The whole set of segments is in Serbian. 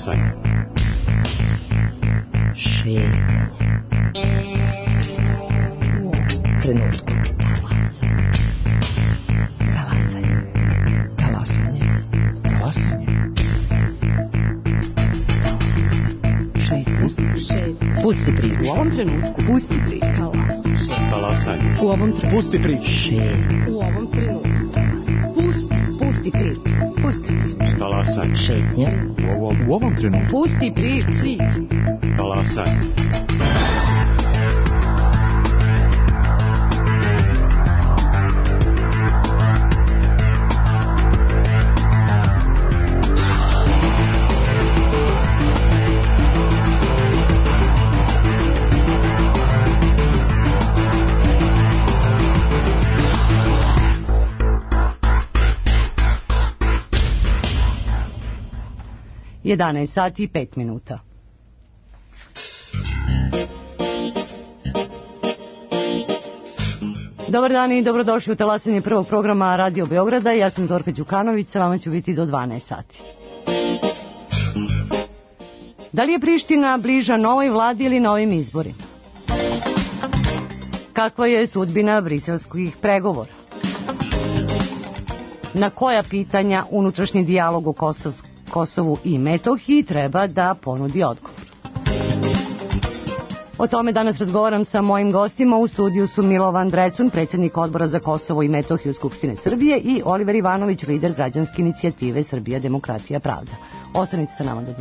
Talasanje. Šetnja. Trenutku. Talasanje. Talasanje. Talasanje. Šetnja. Pusti priču. U ovom trenutku. Pusti priču. Talasanje. U ovom trenutku. Pusti priču. Šetnja. U ovom trenutku. Pusti priču. Pusti priču. Talasanje. Šetnja. U ovom trenutku. Pusti priču. Talasanje. Jedanaest sati i 5 minuta. Dobar dan i dobrodošli u talasanje prvog programa Radio Beograda. Ja sam Zorka Đukanović, sa vama ću biti do 12 sati. Da li je Priština bliža novoj vladi ili novim izborima? Kakva je sudbina briselskih pregovora? Na koja pitanja unutrašnji dijalog u Kosovu i Metohiji treba da ponudi odgovor? O tome danas razgovaram sa mojim gostima. U studiju su Milovan Drecun, predsjednik Odbora za Kosovo i Metohiju Skupštine Srbije, i Oliver Ivanović, lider građanske inicijative Srbija, demokratija, pravda. Ostanite sa nama do 12.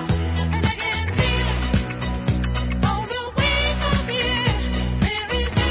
There is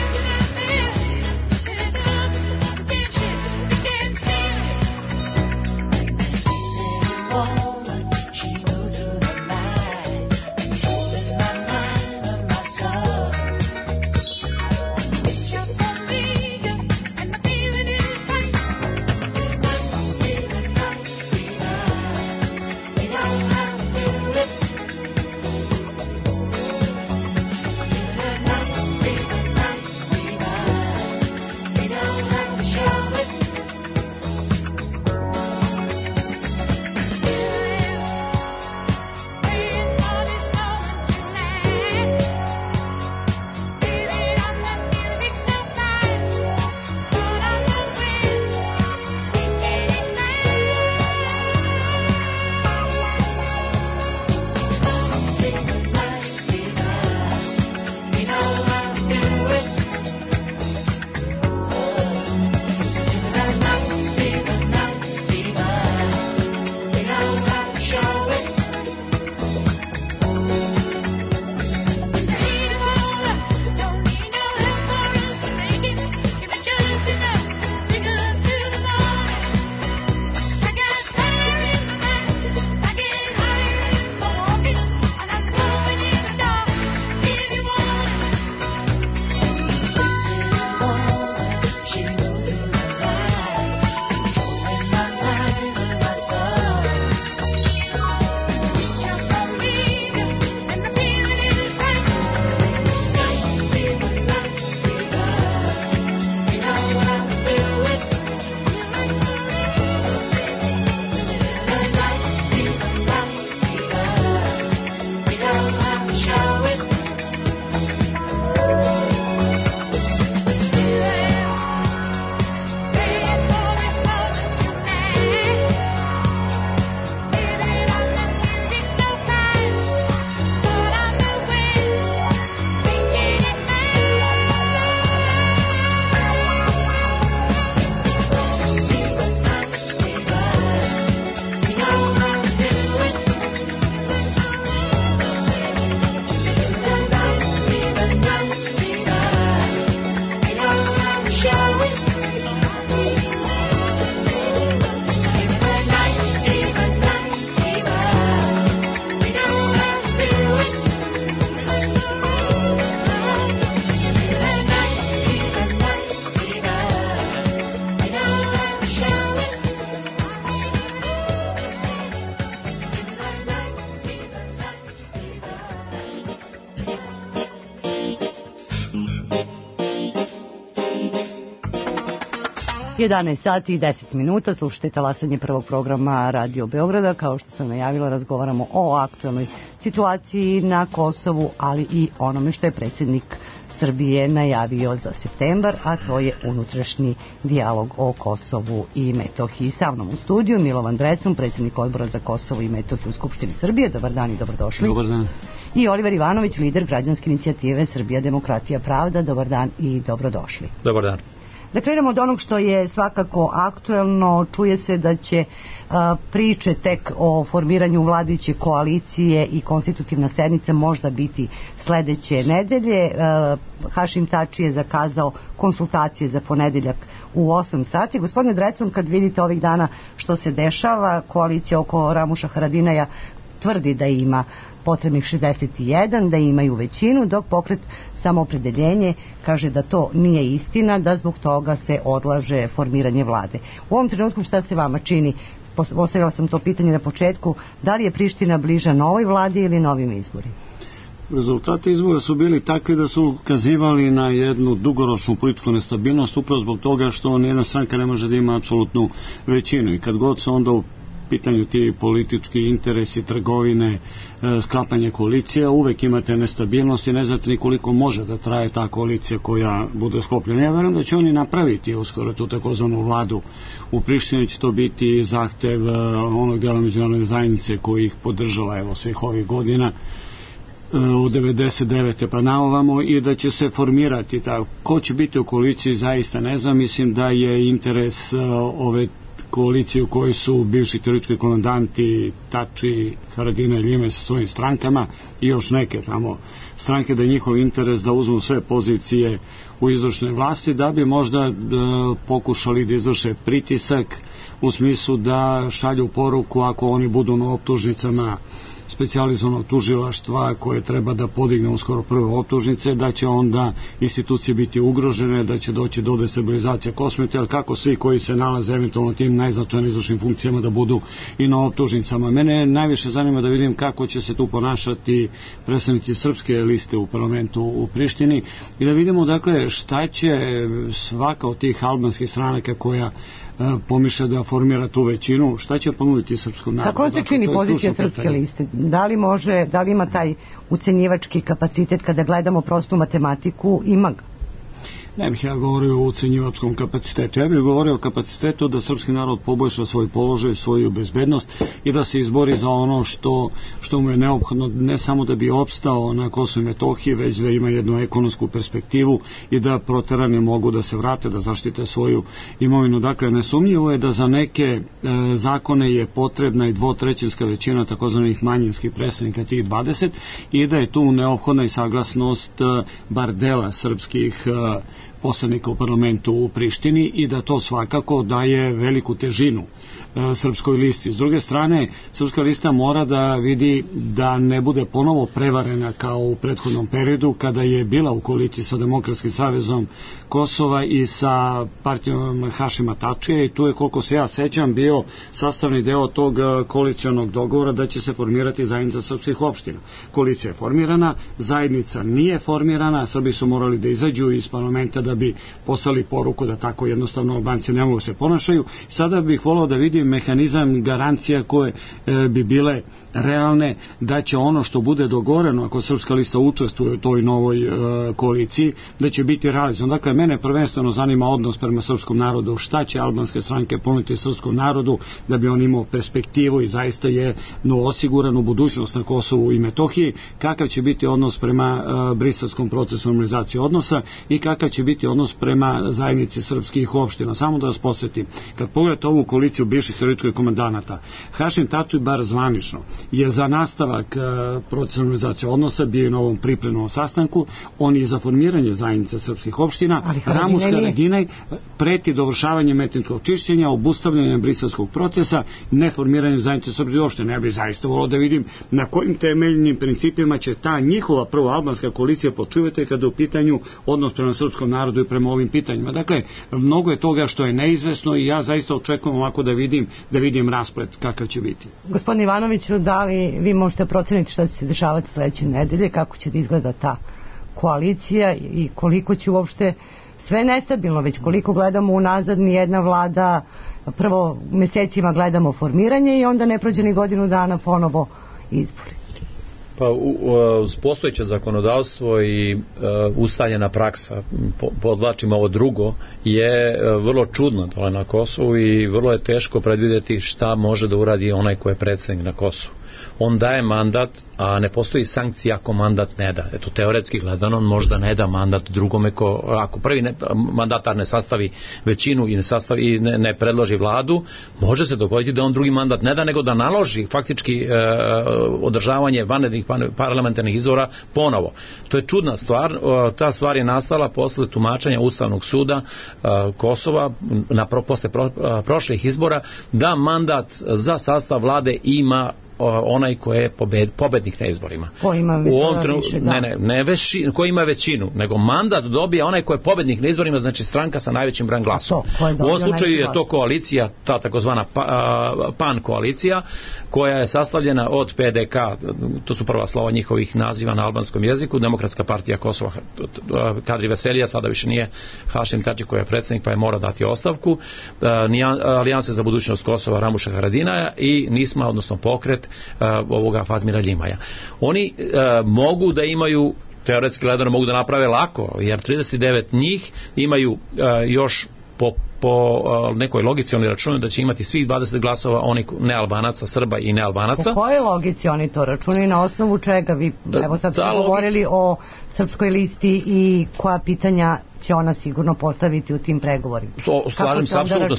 11 sati i 10 minuta, slušajte talasanje prvog programa Radio Beograda. Kao što sam najavila, razgovaramo o aktualnoj situaciji na Kosovu, ali i onome što je predsjednik Srbije najavio za septembar, a to je unutrašnji dijalog o Kosovu i Metohiji. Sa mnom u studiju Milovan Drecun, predsjednik Odbora za Kosovo i Metohiju u Skupštini Srbije. Dobar dan i dobrodošli. Dobar dan. I Oliver Ivanović, lider građanske inicijative Srbija, demokratija, pravda. Dobar dan i dobrodošli. Dobar dan. Da krenemo od onog što je svakako aktuelno. Čuje se da će priče tek o formiranju vladajuće koalicije i konstitutivna sednica možda biti sledeće nedelje. Hašim Tači je zakazao konsultacije za ponedeljak u 8 sati. Gospodine Drecun, kad vidite ovih dana što se dešava, koalicija oko Ramuša Haradinaja tvrdi da ima potrebnih 61, da imaju većinu, dok pokret Samoopredeljenje kaže da to nije istina, da zbog toga se odlaže formiranje vlade. U ovom trenutku šta se vama čini? Postavila sam to pitanje na početku. Da li je Priština bliža novoj vladi ili novim izborima? Rezultati izbora su bili takvi da su ukazivali na jednu dugoročnu političku nestabilnost, upravo zbog toga što nijedna stranka ne može da ima apsolutnu većinu. I kad god se onda u pitanju ti politički interesi, trgovine, sklapanje koalicija, uvek imate nestabilnost i ne znate ni koliko može da traje ta koalicija koja bude sklopljena. Ja verujem da će oni napraviti uskoro tu takozvanu vladu u Prištini, će to biti zahtev onog dela međunarodne zajednice koji ih podržava evo svih ovih godina od 99. pa na ovamo, i da će se formirati ta. Ko će biti u koaliciji zaista ne znam, mislim da je interes ove koaliciju koji su bivši teroristički komandanti Tači, Haradina i Ljime sa svojim strankama i još neke tamo stranke, da je njihov interes da uzmu sve pozicije u izvršnoj vlasti, da bi možda pokušali da izvrše pritisak u smislu da šalju poruku ako oni budu na optužnicama specijalizovanog tužilaštva koje treba da podigne uskoro prve optužnice, da će onda institucije biti ugrožene, da će doći do destabilizacije Kosmeta, ali kako svi koji se nalaze eventualno tim najznačajnijim izvršnim funkcijama da budu i na optužnicama. Mene najviše zanima da vidim kako će se tu ponašati predstavnici srpske liste u parlamentu u Prištini i da vidimo dakle šta će svaka od tih albanskih stranaka koja pomišlja da formira tu većinu, šta će ponuditi srpskom narodu? Kako se čini pozicija srpske liste? Da li ima taj ucenjivački kapacitet kada gledamo prostu matematiku? Ima ga? Ne bih ja govorio o ucenjivačkom kapacitetu. Ja bih govorio o kapacitetu da srpski narod poboljša svoj položaj, svoju bezbednost i da se izbori za ono što mu je neophodno, ne samo da bi opstao na Kosovu i Metohiji, već da ima jednu ekonomsku perspektivu i da proterani mogu da se vrate, da zaštite svoju imovinu. Dakle, nesumnjivo je da za neke zakone je potrebna i dvotrećinska većina takozvanih manjinskih predstavnika, tih 20, i da je tu neophodna i saglasnost bar dela srpskih poslanika u parlamentu u Prištini i da to svakako daje veliku težinu srpskoj listi. S druge strane, srpska lista mora da vidi da ne bude ponovo prevarena kao u prethodnom periodu kada je bila u koaliciji sa Demokratskim savezom Kosova i sa partijom Hašima Tačija, i tu je, koliko se ja sećam, bio sastavni deo tog koalicionog dogovora da će se formirati zajednica srpskih opština. Koalicija je formirana, zajednica nije formirana, Srbi su morali da izađu iz parlamenta da bi poslali poruku da tako jednostavno Albanci ne mogu se ponašaju. Sada bih volao da vidim mehanizam garancija koje bi bile realne da će ono što bude dogovoreno ako srpska lista učestvuje u toj novoj koaliciji, da će biti realizovano. Dakle, mene prvenstveno zanima odnos prema srpskom narodu, šta će albanske stranke ponuditi srpskom narodu da bi on imao perspektivu i zaista je osiguranu budućnost na Kosovu i Metohiji, kakav će biti odnos prema briselskom procesu normalizacije odnosa i kakav će biti odnos prema zajednici srpskih opština. Samo da vas podsjetim, kad pogledate ovu koaliciju bivših terorističkih komandanata, Hašim Tači bar zvanično je za nastavak procesa normalizacije odnosa, bio na ovom pripremnom sastanku, on je za formiranje zajednice srpskih opština, Ramuš Haradinaj preti dovršavanjem etničkog čišćenja, obustavljanjem briselskog procesa, neformiranjem zajednice srpskih opština. Ja bih zaista volio da vidim na kojim temeljnim principima će ta njihova prvo albanska koalicija počivati kada je u pitanju odnos prema srpskom narodu i prema ovim pitanjima. Dakle, mnogo je toga što je neizvesno i ja zaista očekujem ovako da vidim rasplet kakav će biti. Gospodin Ivanoviću, da li vi možete proceniti šta će se dešavati sledeće nedelje, kako će da izgleda ta koalicija i koliko će uopšte sve nestabilno, već koliko gledamo unazad ni jedna vlada, prvo mesecima gledamo formiranje i onda ne prođe ni godinu dana ponovo izbori. Pa uz postojeće zakonodavstvo i ustaljena praksa, podvlačim ovo drugo, je vrlo čudno dole na Kosovu i vrlo je teško predvidjeti šta može da uradi onaj ko je predsjednik na Kosovu. On daje mandat, a ne postoji sankcija ako mandat ne da. Eto, teoretski gledano, on možda ne da mandat drugome ako prvi mandatar ne sastavi većinu i ne predloži vladu, može se dogoditi da on drugi mandat ne da, nego da naloži faktički održavanje vanrednih parlamentarnih izbora ponovo. To je čudna stvar. Ta stvar je nastala posle tumačenja Ustavnog suda Kosova posle prošlih izbora, da mandat za sastav vlade ima onaj ko je pobednik na izborima. Ko ima više, da. Ko ima većinu, nego mandat dobija onaj ko je pobednik na izborima, znači stranka sa najvećim brojem glasova. U ovom slučaju je to koalicija, ta takozvana PAN koalicija, koja je sastavljena od PDK, to su prva slova njihovih naziva na albanskom jeziku, Demokratska partija Kosova, Kadri Veselija, sada više nije Hašim Tači koji je predsjednik pa je mora dati ostavku, Alijanse za budućnost Kosova Ramuša Haradinaja i NISMA, odnosno pokret ovoga Fatmira Ljimaja. Oni mogu da imaju, teoretski gledano mogu da naprave lako, jer 39 njih imaju još po nekoj logici oni računaju da će imati svih 20 glasova onih nealbanaca, Srba i nealbanaca. Po kojoj logici oni to računaju, na osnovu čega? Vi evo sad ste govorili o Srpskoj listi i koja pitanja će ona sigurno postaviti u tim pregovorima. Slažem se, apsolutno.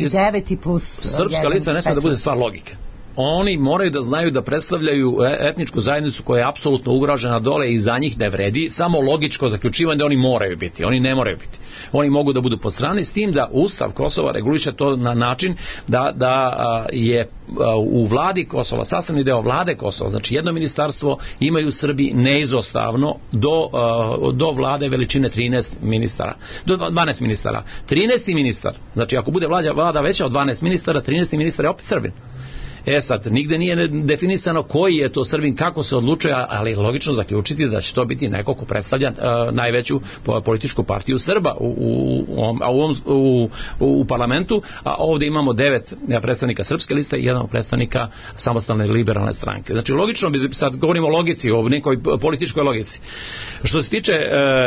Srpska lista ne smije da bude stvar logike. Oni moraju da znaju da predstavljaju etničku zajednicu koja je apsolutno ugrožena dole i za njih ne vredi, samo logičko zaključivanje da oni moraju biti, oni ne moraju biti. Oni mogu da budu po strani, s tim da Ustav Kosova reguliše to na način da je u vladi Kosova, sastavni deo vlade Kosova, znači jedno ministarstvo imaju Srbi neizostavno do vlade veličine 13 ministara, do 12 ministara. 13. ministar, znači ako bude vlada veća od 12 ministara, 13. ministar je opet Srbin. Sad, nigde nije definisano koji je to Srbin, kako se odlučuje, ali je logično zaključiti da će to biti neko ko predstavlja najveću političku partiju Srba u parlamentu, a ovdje imamo 9 predstavnika Srpske liste i 1 predstavnika Samostalne liberalne stranke. Znači, logično, sad govorimo o logici, o nekoj političkoj logici. Što se tiče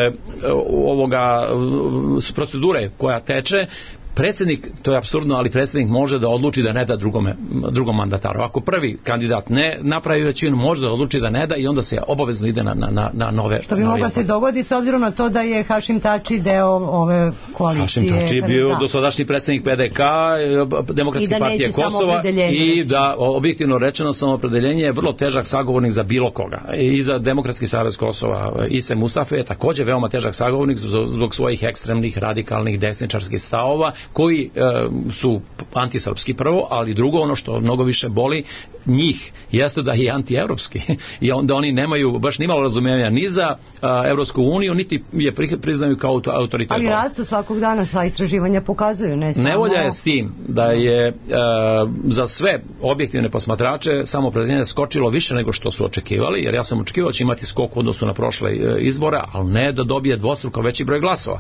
ovoga procedure koja teče, predsjednik, to je apsurdno, ali predsjednik može da odluči da ne da drugom mandataru. Ako prvi kandidat ne napravi većinu, može da odluči da ne da i onda se obavezno ide na nove. Što bi mogla se dogodi s obzirom na to da je Hašim Tači deo ove koalicije. Hašim Tači je bio dosadašnji predsjednik PDK, Demokratske partije Kosova i da objektivno rečeno samoopredeljenje je vrlo težak sagovornik za bilo koga. I za Demokratski savez Kosova Ise Mustafa je također veoma težak sagovornik zbog svojih ekstremnih, radikalnih, desničarskih stavova koji su antisrpski prvo, ali drugo, ono što mnogo više boli njih jeste da je antievropski i onda oni nemaju baš nimalo razumijevanja ni za Evropsku uniju, niti je priznaju kao autoritet. Ali rastu svakog dana, sva istraživanja pokazuju. Nevolja je s tim da je za sve objektivne posmatrače samoopredeljenje skočilo više nego što su očekivali, jer ja sam očekivao da će imati skok u odnosu na prošle izbore, ali ne da dobije dvostruko veći broj glasova.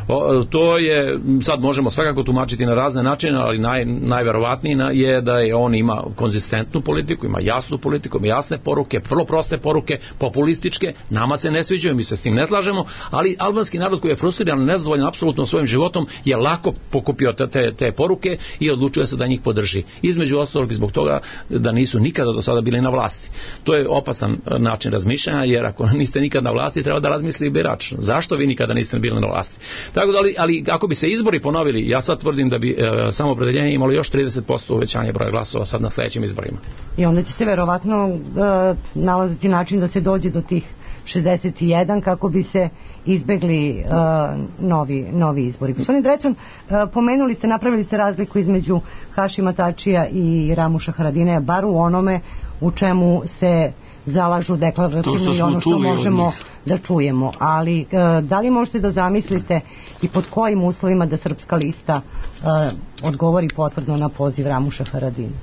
To je, sad možemo svakako tumačiti na razne načine, ali najverovatniji je da je on ima konzistentnu politiku, ima jasnu politiku, ima jasne poruke, vrlo proste poruke, populističke, nama se ne sviđaju, mi se s tim ne slažemo, ali albanski narod koji je frustriran i nezadovoljan apsolutno svojim životom je lako pokupio te poruke i odlučuje se da njih podrži. Između ostalog i zbog toga da nisu nikada do sada bili na vlasti. To je opasan način razmišljanja, jer ako niste nikad na vlasti, treba da razmisli birač. Zašto vi nikada niste bili na vlasti? Tako da, ali ako bi se izbori ponovili, ja sad tvrdim da bi samoopredeljenje imalo još 30% uvećanje broja glasova sad na sljedećim izborima. I onda će se verovatno nalaziti način da se dođe do tih 61 kako bi se izbegli novi izbori. Gospodin Drecun, pomenuli ste, napravili ste razliku između Hašima Tačija i Ramuša Haradinaja, bar u onome u čemu se zalažu deklarativno i ono što možemo da čujemo. Ali da li možete da zamislite i pod kojim uslovima da Srpska lista odgovori potvrdno na poziv Ramuša Haradinaja?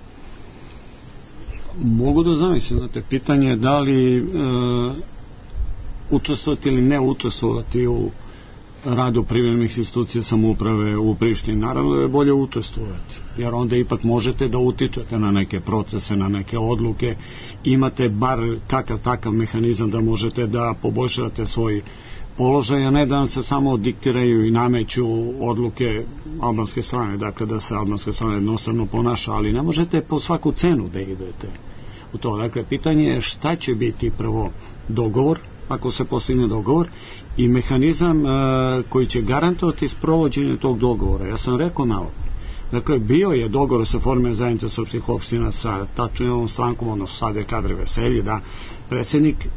Mogu da zamislim, znate, pitanje je da li učestvovati ili ne učestvovati u radu privremenih institucija samouprave u Prištini. Naravno je bolje učestvovati, jer onda ipak možete da utičete na neke procese, na neke odluke, imate bar kakav takav mehanizam da možete da poboljšate svoj položaj, a ne da nam se samo diktiraju i nameću odluke albanske strane, dakle da se albanska strana jednostavno ponaša, ali ne možete po svaku cenu da idete u to. Dakle, pitanje je šta će biti prvo dogovor, ako se postigne dogovor, i mehanizam koji će garantovati sprovođenje tog dogovora. Ja sam rekao malo. Dakle, bio je dogovor sa formira zajednica srpskih opština sa tačno ovom strankom, odnosno sad je Kadri Veselji, da, predsjednik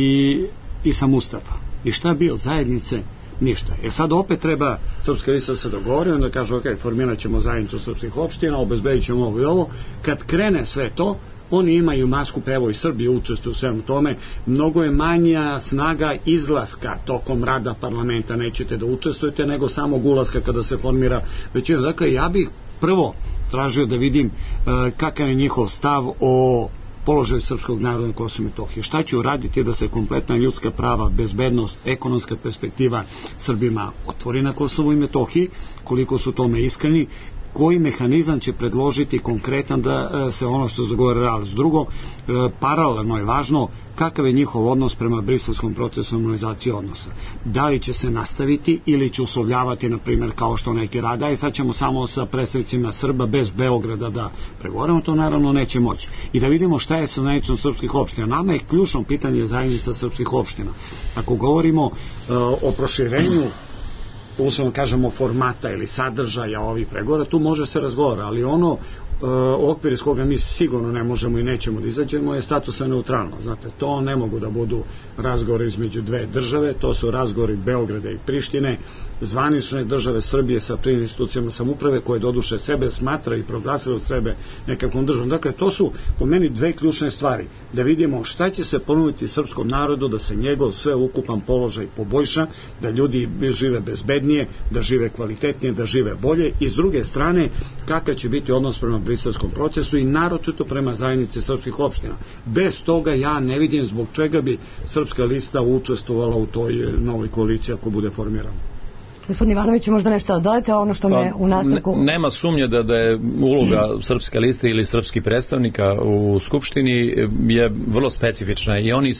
i sa Mustafa. I šta je bio od zajednice? Ništa. Jer sad opet treba Srpska lista se dogovori, onda kaže, ok, formirat ćemo zajednicu srpskih opština, obezbedit ćemo ovo i ovo. Kad krene sve to, oni imaju masku, evo i Srbije učestvuju u svemu tome, mnogo je manja snaga izlaska tokom rada parlamenta, nećete da učestvujete, nego samog ulaska kada se formira većina. Dakle, ja bih prvo tražio da vidim kakav je njihov stav o položaju srpskog naroda na Kosovu i Metohiji. Šta će uraditi da se kompletna ljudska prava, bezbednost, ekonomska perspektiva Srbima otvori na Kosovu i Metohiji, koliko su tome iskreni, koji mehanizam će predložiti konkretan da se ono što se dogovore realizuje. Drugo, paralelno je važno kakav je njihov odnos prema briselskom procesu normalizacije odnosa. Da li će se nastaviti ili će uslovljavati, na primjer, kao što neki rade, i sad ćemo samo sa predstavnicima Srba bez Beograda da pregovaramo, to naravno neće moći. I da vidimo šta je sa zajednicom srpskih opština. Nama je ključno pitanje zajednica srpskih opština. Ako govorimo o proširenju, uslovno kažemo, formata ili sadržaja ovih pregovora, tu može se razgovara, ali ono okvir iz koga mi sigurno ne možemo i nećemo da izađemo je statusna neutralnost. Znate, to ne mogu da budu razgovori između dve države, to su razgovori Beograda i Prištine, zvanične države Srbije sa privremenim institucijama samouprave koje doduše sebe smatra i proglasile sebe nekakvom državom. Dakle, to su po meni dve ključne stvari. Da vidimo šta će se ponuditi srpskom narodu da se njegov sveukupan položaj poboljša, da ljudi žive bezbednije, da žive kvalitetnije, da žive bolje, i s druge strane kakav će biti odnos prema briselskom procesu i naročito prema zajednici srpskih opština. Bez toga ja ne vidim zbog čega bi Srpska lista učestvovala u toj novoj koaliciji ako bude formirana. Gospodin Ivanović, možda nešto dodajete ono što me u nastavku... Nema sumnje da je uloga Srpske liste ili srpskih predstavnika u Skupštini je vrlo specifična i oni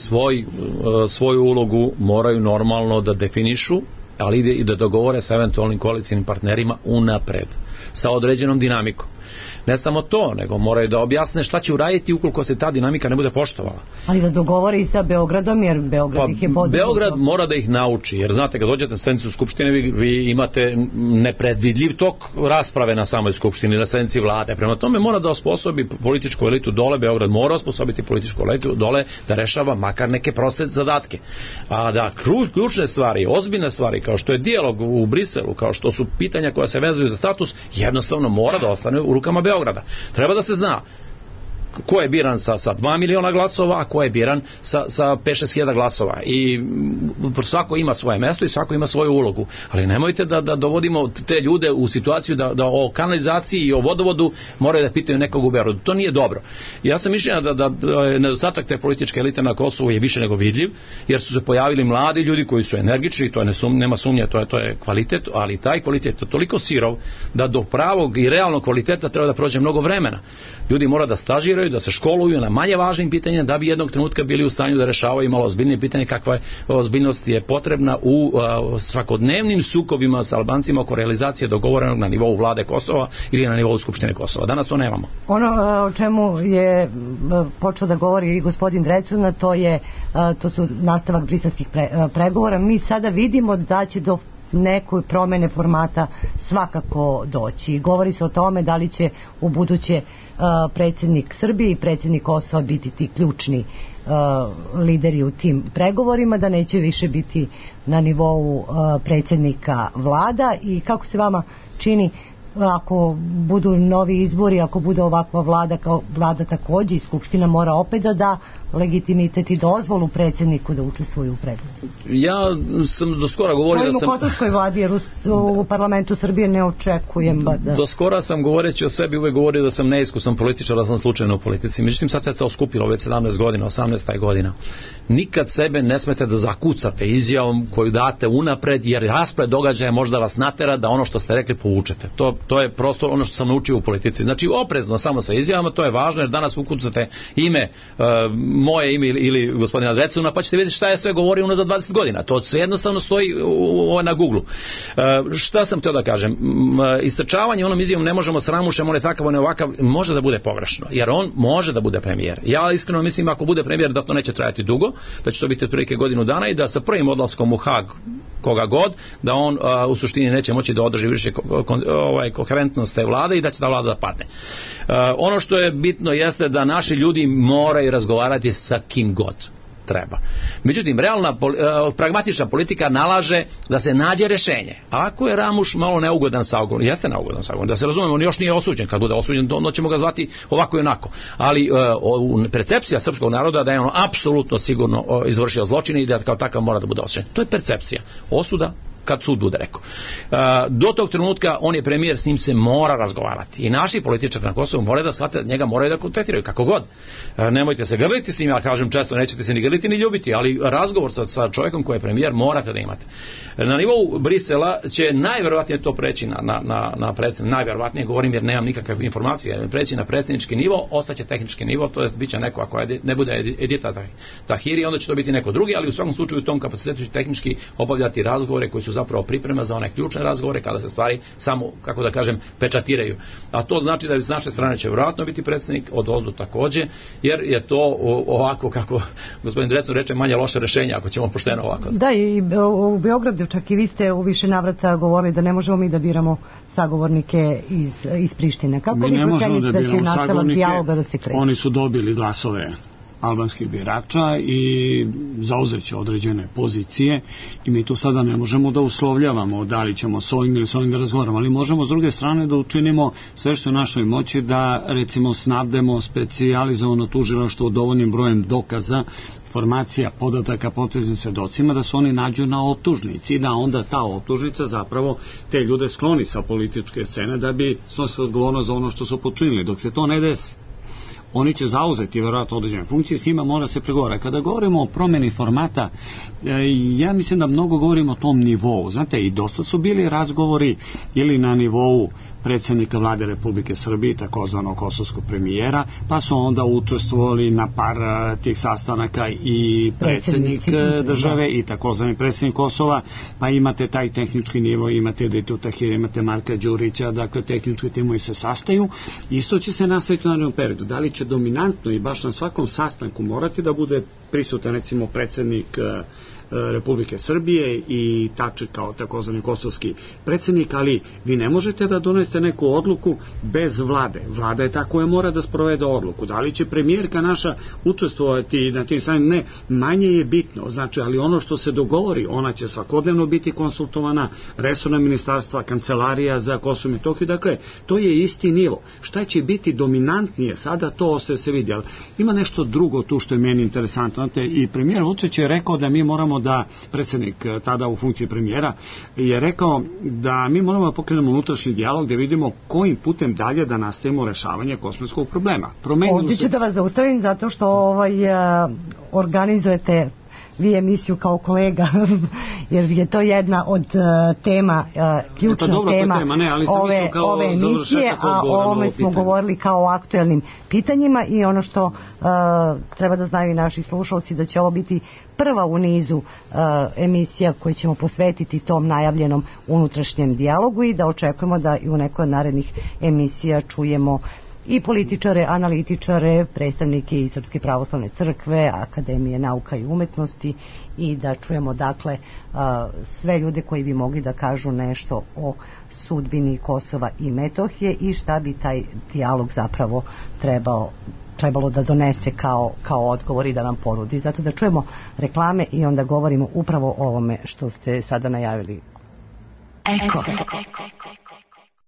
svoju ulogu moraju normalno da definišu, ali i da dogovore sa eventualnim koalicijnim partnerima unapred, sa određenom dinamikom. Ne samo to, nego moraju da objasne šta će uraditi ukoliko se ta dinamika ne bude poštovala. Ali da dogovori i sa Beogradom, jer Beograd ih je podržao. Beograd mora da ih nauči, jer znate, kad dođete na sednicu Skupštine, vi imate nepredvidljiv tok rasprave na samoj Skupštini, na sednici vlade. Prema tome mora da osposobi političku elitu dole, Beograd mora osposobiti političku elitu dole da rešava makar neke proste zadatke. A da ključne stvari, ozbiljne stvari, kao što je dijalog u Briselu, kao što su pitanja koja se vezuju za status, jednostavno mora da ostane u rukama Beograda. Treba da se zna ko je biran sa 2 miliona glasova, a ko je biran sa 5-6 hiljada glasova. I svako ima svoje mesto i svako ima svoju ulogu. Ali nemojte da dovodimo te ljude u situaciju da o kanalizaciji i o vodovodu moraju da pitaju nekog u Beogradu. To nije dobro. Ja sam mišljenja da nedostatak te političke elite na Kosovu je više nego vidljiv, jer su se pojavili mladi ljudi koji su energični, to nema sumnje, to je kvalitet, ali taj kvalitet je toliko sirov da do pravog i realnog kvaliteta treba da prođe mnogo vremena. Ljudi mora da stažiraju, da se školuju na manje važnim pitanjima da bi jednog trenutka bili u stanju da rešavaju malo ozbiljnije pitanje, kakva ozbiljnost je potrebna u svakodnevnim sukobima sa Albancima oko realizacije dogovorenog na nivou vlade Kosova ili na nivou Skupštine Kosova. Danas to nemamo. Ono o čemu je počeo da govori i gospodin Drecun, to su nastavak briselskih pregovora. Mi sada vidimo da će do nekoj promene formata svakako doći. Govori se o tome da li će u buduće predsjednik Srbije i predsjednik Kosova biti ti ključni lideri u tim pregovorima, da neće više biti na nivou predsjednika vlada. I kako se vama čini, ako budu novi izbori, ako bude ovakva vlada, kao vlada takođe i Skupština mora opet da legitimitet i dozvolu predsjedniku da učestvuje u pregovorima? Ja sam do skora govorio da sam... U kosovskoj vladi, jer u parlamentu Srbije ne očekujem da... Do skora sam govoreći o sebi uvek govorio da sam neiskusan političar, da sam slučajno u politici. Međutim, sad se to skupilo već 17 godina, 18 godina. Nikad sebe ne smete da zakucate izjavom koju date unapred, jer rasplet događaja možda vas natera da ono što ste rekli povučete. To je prosto ono što sam naučio u politici. Znači, oprezno samo sa izjavama, to je važno, jer danas ukucate ime, moje ime ili gospodina Drecuna, pa ćete vidjeti šta je sve govorio unazad 20 godina. To sve jednostavno stoji na Google-u. Šta sam htio da kažem? Istrčavanje onom izjavom ne možemo s Ramušem, on je takav, on je ovakav, može da bude pogrešno, jer on može da bude premijer. Ja iskreno mislim, ako bude premijer, da to neće trajati dugo, da će to biti otprilike godinu dana i da sa prvim odlaskom u Hag, koga god, da on u suštini neće moći da održi više koherentnost te vlade i da će ta vlada da padne. Ono što je bitno jeste da naši ljudi moraju razgovarati sa kim god treba. Međutim, realna pragmatična politika nalaže da se nađe rješenje. A ako je Ramuš malo neugodan sagovornik, jeste neugodan sagovornik, da se razumemo, on još nije osuđen, kad bude osuđen, onda ćemo ga zvati ovako i onako. Ali percepcija srpskog naroda da je on apsolutno sigurno izvršio zločine i da kao takav mora da bude osuđen. To je percepcija. Osuda kad sud bude rekao. Do tog trenutka on je premijer, s njim se mora razgovarati. I naši političari na Kosovu moraju da shvate da njega moraju da kontaktiraju kako god. Nemojte se grliti s njim, ja kažem često, nećete se ni grliti ni ljubiti, ali razgovor sa čovjekom koji je premijer morate da imate. Na nivou Brisela će najvjerovatnije to preći na predsjednik, najvjerovatnije govorim jer nemam nikakve informacije, preći na predsjednički nivo, ostaće tehnički nivo, to jest bit će neko, ako ne bude Edita Tahiri, onda će to biti neko drugi, ali u svakom slučaju u tom kapacitetu će tehnički obavljati razgovore koji su zapravo priprema za one ključne razgovore kada se stvari samo, kako da kažem, pečatiraju. A to znači da s naše strane će vjerojatno biti predsjednik, odozdo također, jer je to ovako, kako gospodin Drecun reče, manje loše rješenje, ako ćemo pošteno ovako. Da, i u Beogradu čak i vi ste u više navrata govorili da ne možemo mi da biramo sagovornike iz Prištine. Kako mi ne možemo da biramo sagovornike, da se kreće? Oni su dobili glasove albanskih birača i zauzeće određene pozicije i mi tu sada ne možemo da uslovljavamo da li ćemo s ovim ili s ovim da razgovaramo, ali možemo s druge strane da učinimo sve što je u našoj moći da recimo snabdemo specijalizovano tužilaštvo dovoljnim brojem dokaza, informacija, podataka, poteznim svedocima, da se oni nađu na optužnici i da onda ta optužnica zapravo te ljude skloni sa političke scene da bi snosili odgovornost za ono što su počinili. Dok se to ne desi, oni će zauzeti vjerojatno određene funkcije, s njima mora se pregovarati. Kada govorimo o promjeni formata, ja mislim da mnogo govorimo o tom nivou. Znate, i dosta su bili razgovori ili na nivou predsjednika vlade Republike Srbije, takozvanog kosovskog premijera, pa su onda učestvovali na par tih sastanaka i predsjednik države i takozvani predsjednik Kosova, pa imate taj tehnički nivo, imate Editu Tahiri, imate Marka Đurića, dakle tehnički timovi se sastaju. Isto će se nastaviti u narednom periodu. Da li će dominantno i baš na svakom sastanku morati da bude prisutan recimo predsjednik Republike Srbije i Tači kao takozvani kosovski predsjednik, ali vi ne možete da donesete neku odluku bez vlade. Vlada je ta koja mora da sprovede odluku. Da li će premijerka naša učestvovati na tim samim, ne, manje je bitno, znači, ali ono što se dogovori, ona će svakodnevno biti konsultovana, resorna ministarstva, kancelarija za Kosovo i Metohiju, dakle, to je isti nivo. Šta će biti dominantnije sada, to ostaje se vidi, ali ima nešto drugo tu što je meni interesantno. Znate, i premijer Vučić je rekao da mi moramo da, predsjednik tada u funkciji premijera, je rekao da mi moramo da pokrenemo unutrašnji dijalog gdje vidimo kojim putem dalje da nastavimo rešavanje kosmetskog problema. Ovdje ću da vas zaustavim zato što organizujete vi emisiju kao kolega, jer je to jedna od tema, ključna tema ove emisije, a o ovome smo govorili kao o aktuelnim pitanjima i ono što treba da znaju i naši slušalci, da će ovo biti prva u nizu emisija koju ćemo posvetiti tom najavljenom unutrašnjem dijalogu i da očekujemo da i u nekoj od narednih emisija čujemo i političare, analitičare, predstavnike i Srpske pravoslavne crkve, Akademije nauka i umetnosti i da čujemo dakle sve ljude koji bi mogli da kažu nešto o sudbini Kosova i Metohije i šta bi taj dijalog zapravo trebalo da donese kao odgovor i da nam porudi. Zato da čujemo reklame i onda govorimo upravo o ovome što ste sada najavili. Eko.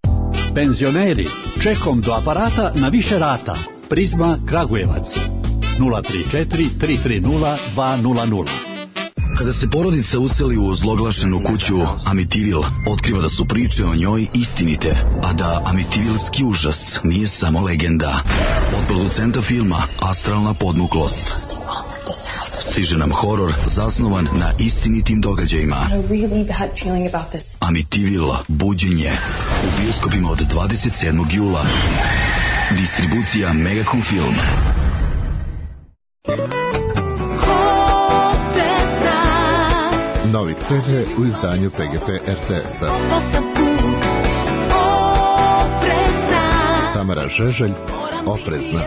Penzioneri, čekom do aparata na više rata. Prizma Kragujevac. 034 330 200. Kada se porodica useli u ozloglašenu kuću Amityville, otkriva da su priče o njoj istinite, a da Amityvilski užas nije samo legenda. Od producenta filma Astralna podmuklost stiže nam horor zasnovan na istinitim događajima. Amityville, buđenje, u bioskopima od 27. jula. Distribucija Megacom Film. Novi CD u izdanju PGP RTS-a. Tamara Žeželj, Oprezna.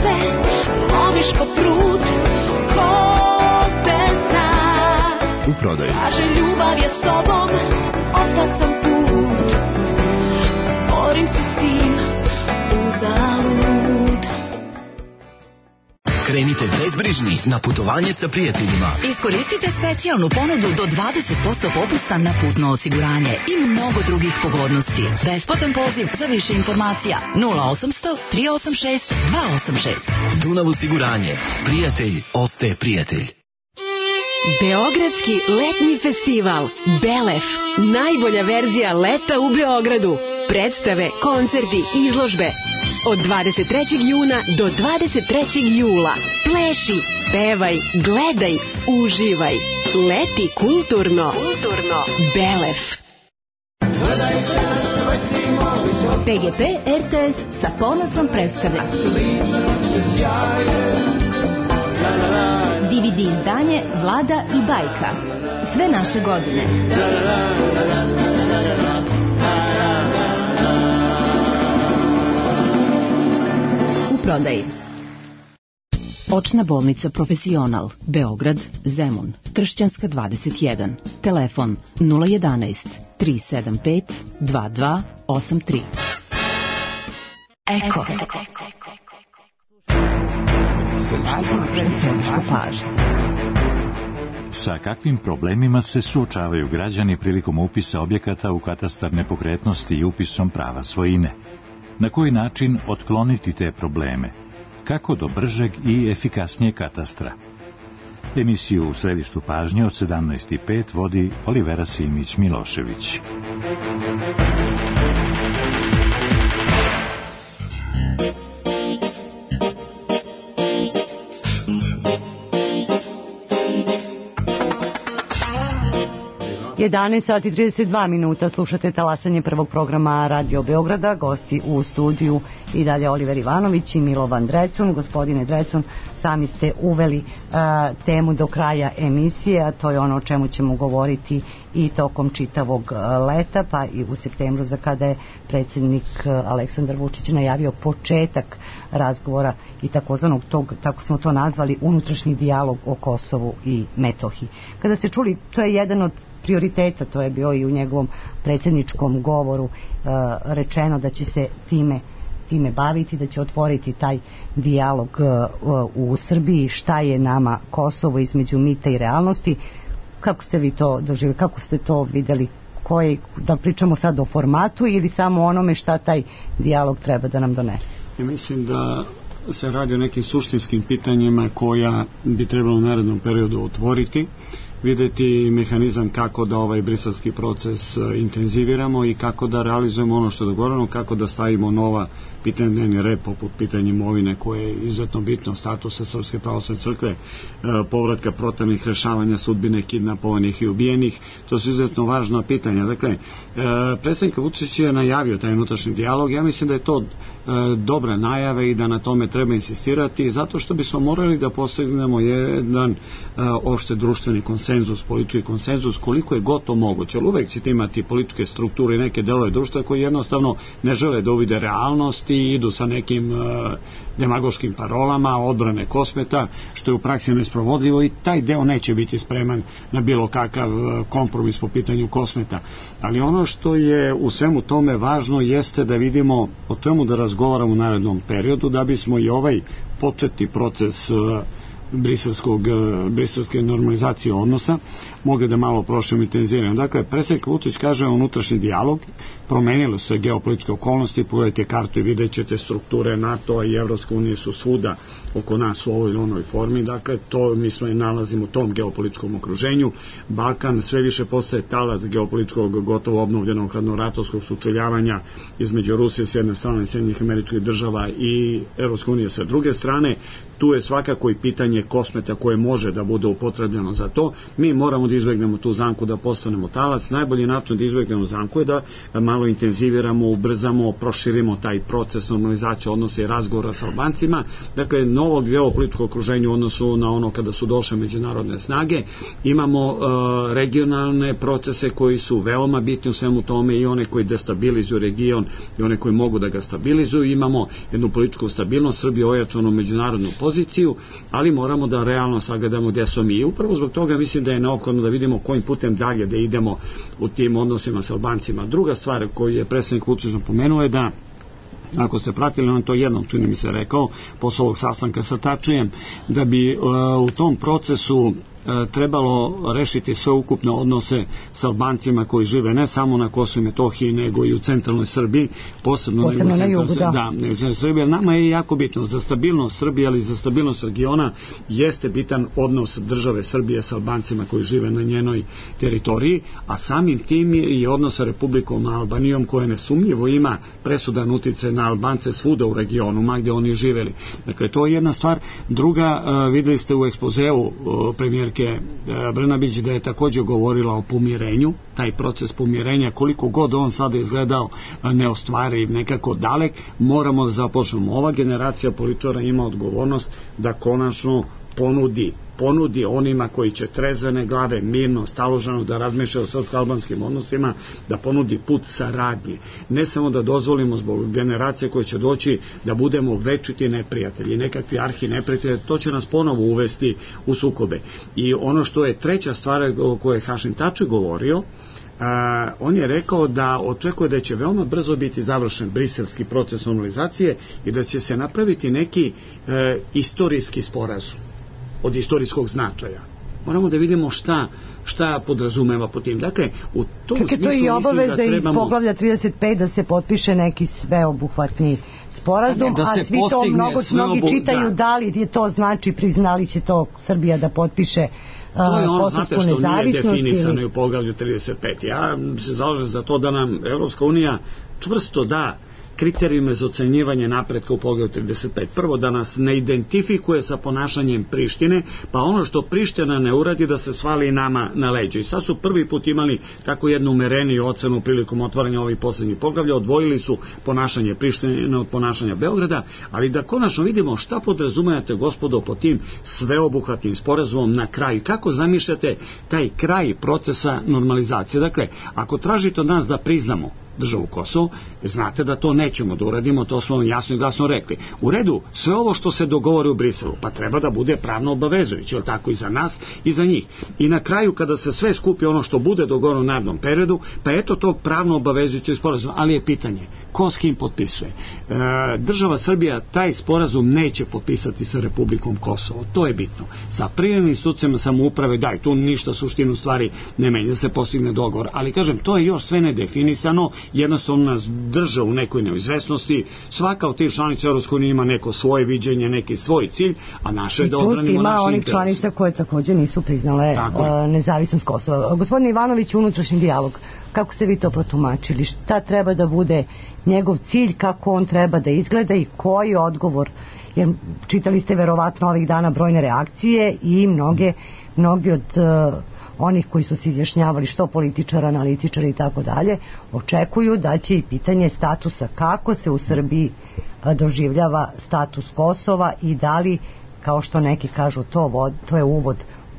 U prodaju. Ljubav je s tobom, opasan put. Borim se s tim, uzalud. Krenite bezbrižni na putovanje sa prijateljima. Iskoristite specijalnu ponudu do 20% popusta na putno osiguranje i mnogo drugih pogodnosti. Besplatan poziv za više informacija 0800 386 286. Dunav osiguranje. Prijatelj ostaje prijatelj. Beogradski letnji festival Belef. Najbolja verzija leta u Beogradu. Predstave, koncerti, izložbe. Od 23. juna do 23. jula. Pleši, pevaj, gledaj, uživaj. Leti kulturno. Belef. PGP RTS sa ponosom predstavlja DVD izdanje Vlada i Bajka. Sve naše godine. U prodaji. Očna bolnica Profesional, Beograd, Zemun, Tršćanska 21, telefon 011 375 2283. Eko. Sa kakvim problemima se suočavaju građani prilikom upisa objekata u katastar nepokretnosti i upisom prava svojine? Na koji način otkloniti te probleme? Kako do bržeg i efikasnijeg katastra? Emisiju U središtu pažnje od 17:05 vodi Olivera Simić-Milošević. Sati 32 minuta, slušate talasanje prvog programa Radio Beograda, gosti u studiju i dalje Oliver Ivanović i Milovan Drecun. Gospodine Drecun, sami ste uveli temu do kraja emisije, a to je ono o čemu ćemo govoriti i tokom čitavog leta, pa i u septembru, za kada je predsjednik Aleksandar Vučić najavio početak razgovora i takozvanog tog, tako smo to nazvali, unutrašnji dijalog o Kosovu i Metohiji. Kada ste čuli, to je jedan od prioriteta, to je bio i u njegovom predsjedničkom govoru rečeno da će se time baviti, da će otvoriti taj dijalog u Srbiji, šta je nama Kosovo između mita i realnosti. Kako ste vi to doživjeli, kako ste to vidjeli, da pričamo sad o formatu ili samo onome šta taj dijalog treba da nam donese? Ja mislim da se radi o nekim suštinskim pitanjima koja bi trebalo u narednom periodu otvoriti, vidjeti mehanizam kako da ovaj briselski proces intenziviramo i kako da realizujemo ono što je dogovoreno, kako da stavimo nova pitanja dnevni red, poput pitanja imovine koje je izuzetno bitno, statusa Srpske pravoslavne crkve, povratka proteranih, rešavanja sudbine kidnapovanih i ubijenih. To su izuzetno važna pitanja. Dakle, predsjednik Vučić je najavio taj unutrašnji dijalog. Ja mislim da je to dobra najava i da na tome treba insistirati, zato što bismo morali da postignemo jedan opšte društveni konsenzus, politički konsenzus, koliko je gotovo moguće. Ali uvek ćete imati političke strukture i neke delove društva koji jednostavno ne žele da uvide realnost i idu sa nekim demagoškim parolama, odbrane Kosmeta, što je u praksi nesprovodljivo, i taj deo neće biti spreman na bilo kakav kompromis po pitanju Kosmeta. Ali ono što je u svemu tome važno jeste da vidimo o čemu da razgovaramo u narednom periodu, da bismo i ovaj početni proces briselske normalizacije odnosa mogli da malo proširimo i intenzivnije. Dakle, predsjednik Vučić kaže unutrašnji dijalog, promenilo se geopolitičke okolnosti, pogledajte kartu i vidjet ćete strukture NATO i Evropske unije su svuda oko nas u ovoj ili onoj formi, dakle to mi smo i nalazimo u tom geopolitičkom okruženju. Balkan sve više postaje talac geopolitičkog gotovo obnovljenog hladnoratovskog sučeljavanja između Rusije s jedne strane, Sjedinjenih Američkih Država i Evropske unije sa druge strane. Tu je svakako i pitanje kosmeta koje može da bude upotrebljeno za to. Mi moramo da izbegnemo tu zamku da postanemo talac. Najbolji način da izbegnemo zamku je da malo intenziviramo, ubrzamo, proširimo taj proces normalizacije odnosa i razgovora sa Albancima. Dakle, novog geopolitičkog okruženja u odnosu na ono kada su došle međunarodne snage. Imamo regionalne procese koji su veoma bitni u svemu tome, i one koji destabilizuju region i one koji mogu da ga stabilizuju. Imamo jednu političku stabilnost, Srbija ojačanu međunarodnu poziciju, ali moramo da realno sagledamo gde smo mi. I upravo zbog toga mislim da je neophodno da vidimo kojim putem dalje da idemo u tim odnosima sa Albancima. Druga stvar koju je predsjednik Vučić napomenuo je da, ako ste pratili, on to jednom čini mi se rekao posle ovog sastanka sa Tačijem, da bi u tom procesu trebalo rešiti sve ukupne odnose sa Albancima koji žive ne samo na Kosovu i Metohiji, nego i u centralnoj Srbiji, posebno na jugu, Srbije. Nama je jako bitno za stabilnost Srbije, ali za stabilnost regiona jeste bitan odnos države Srbije sa Albancima koji žive na njenoj teritoriji, a samim tim i odnos sa Republikom Albanijom, koja nesumnjivo ima presudan uticaj na Albance svuda u regionu, ma gde oni živeli. Dakle, to je jedna stvar. Druga, videli ste u ekspozeu premijerke Brnabić da je također govorila o pomirenju, taj proces pomirenja, koliko god on sada izgledao neostvariv, nekako dalek, moramo da započnemo. Ova generacija političara ima odgovornost da konačno ponudi onima koji će trezvene glave, mirno, staloženo da razmišljaju o srpsko-albanskim odnosima, da ponudi put saradnje. Ne samo da dozvolimo zbog generacije koje će doći da budemo večiti neprijatelji, nekakvi arhi neprijatelji, to će nas ponovo uvesti u sukobe. I ono što je treća stvar o kojoj je Hašim Tači govorio, on je rekao da očekuje da će veoma brzo biti završen briselski proces normalizacije i da će se napraviti neki istorijski sporazum od istorijskog značaja. Moramo da vidimo šta podrazumeva po tim. Dakle, u tom smislu to je i obaveza iz poglavlja 35 da se potpiše neki sveobuhvatni sporazum, a svi to mnogi čitaju da li to znači, priznali će to Srbija da potpiše to je ono, znate, što nije definisano i u poglavlju 35. Ja se zalažem za to da nam Evropska unija čvrsto da kriterijume za ocenjivanje napretka u poglavlju 35. Prvo, da nas ne identifikuje sa ponašanjem Prištine, pa ono što Priština ne uradi da se svali nama na leđe. I sad su prvi put imali tako jednu umereniju ocenu prilikom otvaranja ovih poslednjih poglavlja, odvojili su ponašanje Prištine od ponašanja Beograda, ali da konačno vidimo šta podrazumijate, gospodo, po tim sveobuhvatnim sporazumom na kraju. Kako zamišljate taj kraj procesa normalizacije? Dakle, ako tražite od nas da priznamo državu Kosovo, znate da to nećemo da uradimo, to smo jasno i glasno rekli. U redu, sve ovo što se dogovori u Briselu, pa treba da bude pravno obavezujuće, je tako i za nas i za njih. I na kraju, kada se sve skupi ono što bude dogovoreno u narednom periodu, pa eto tog pravno obavezujućeg sporazuma, ali je pitanje, ko s kim potpisuje? Država Srbija taj sporazum neće potpisati sa Republikom Kosovo, to je bitno. Sa privremenim institucijama samouprave, daj, tu ništa suštinu stvari ne menja, da se postigne dogovor, ali kažem, to je još sve nedefinisano, jednostavno nas drže u nekoj neizvesnosti. Svaka od tih članica Evropske unije ima neko svoje viđenje, neki svoj cilj, a naše je da odbranimo naše interese. I tu ima onih članica koje također nisu priznale nezavisnost Kosova. Gospodin Ivanović, unutrašnji dijalog, kako ste vi to protumačili? Šta treba da bude njegov cilj, kako on treba da izgleda i koji odgovor? Jer čitali ste verovatno ovih dana brojne reakcije i mnogi od onih koji su se izjašnjavali, što političara, analitičara i tako dalje, očekuju da će i pitanje statusa, kako se u Srbiji doživljava status Kosova i da li, kao što neki kažu, to je uvod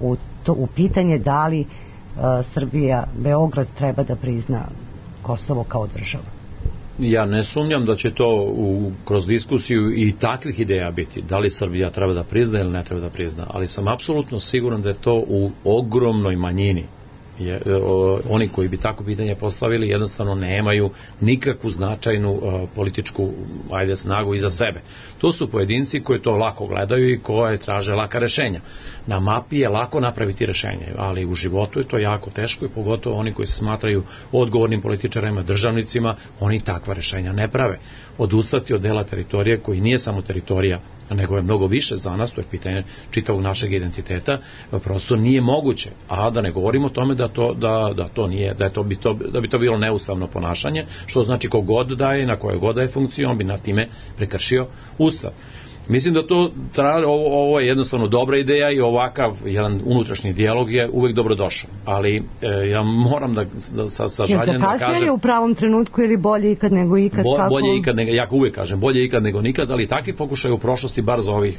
u pitanje da li Srbija, Beograd treba da prizna Kosovo kao državu. Ja ne sumnjam da će to kroz diskusiju i takvih ideja biti, da li Srbija treba da prizna ili ne treba da prizna, ali sam apsolutno siguran da je to u ogromnoj manjini Oni koji bi tako pitanje postavili jednostavno nemaju nikakvu značajnu političku snagu iza sebe. To su pojedinci koji to lako gledaju i koje traže laka rešenja. Na mapi je lako napraviti rešenje, ali u životu je to jako teško i pogotovo oni koji se smatraju odgovornim političarima, državnicima, oni takva rešenja ne prave. Odustati od dela teritorije koji nije samo teritorija, nego je mnogo više za nas, to je pitanje čitavog našeg identiteta, prosto nije moguće. A da ne govorimo o tome da bi to bilo neustavno ponašanje, što znači kogod daje, na kojoj god daje funkciju, on bi na time prekršio Ustav. Mislim da ovo je jednostavno dobra ideja i ovakav jedan unutrašnji dijalog je uvek dobrodošao. Ali ja moram da sa žaljenjem da kažem... Je u pravom trenutku ili bolje ikad nego ikad? Bolje ikad nego, ja uvek kažem, bolje ikad nego nikad, ali takvi pokušaj u prošlosti, bar za u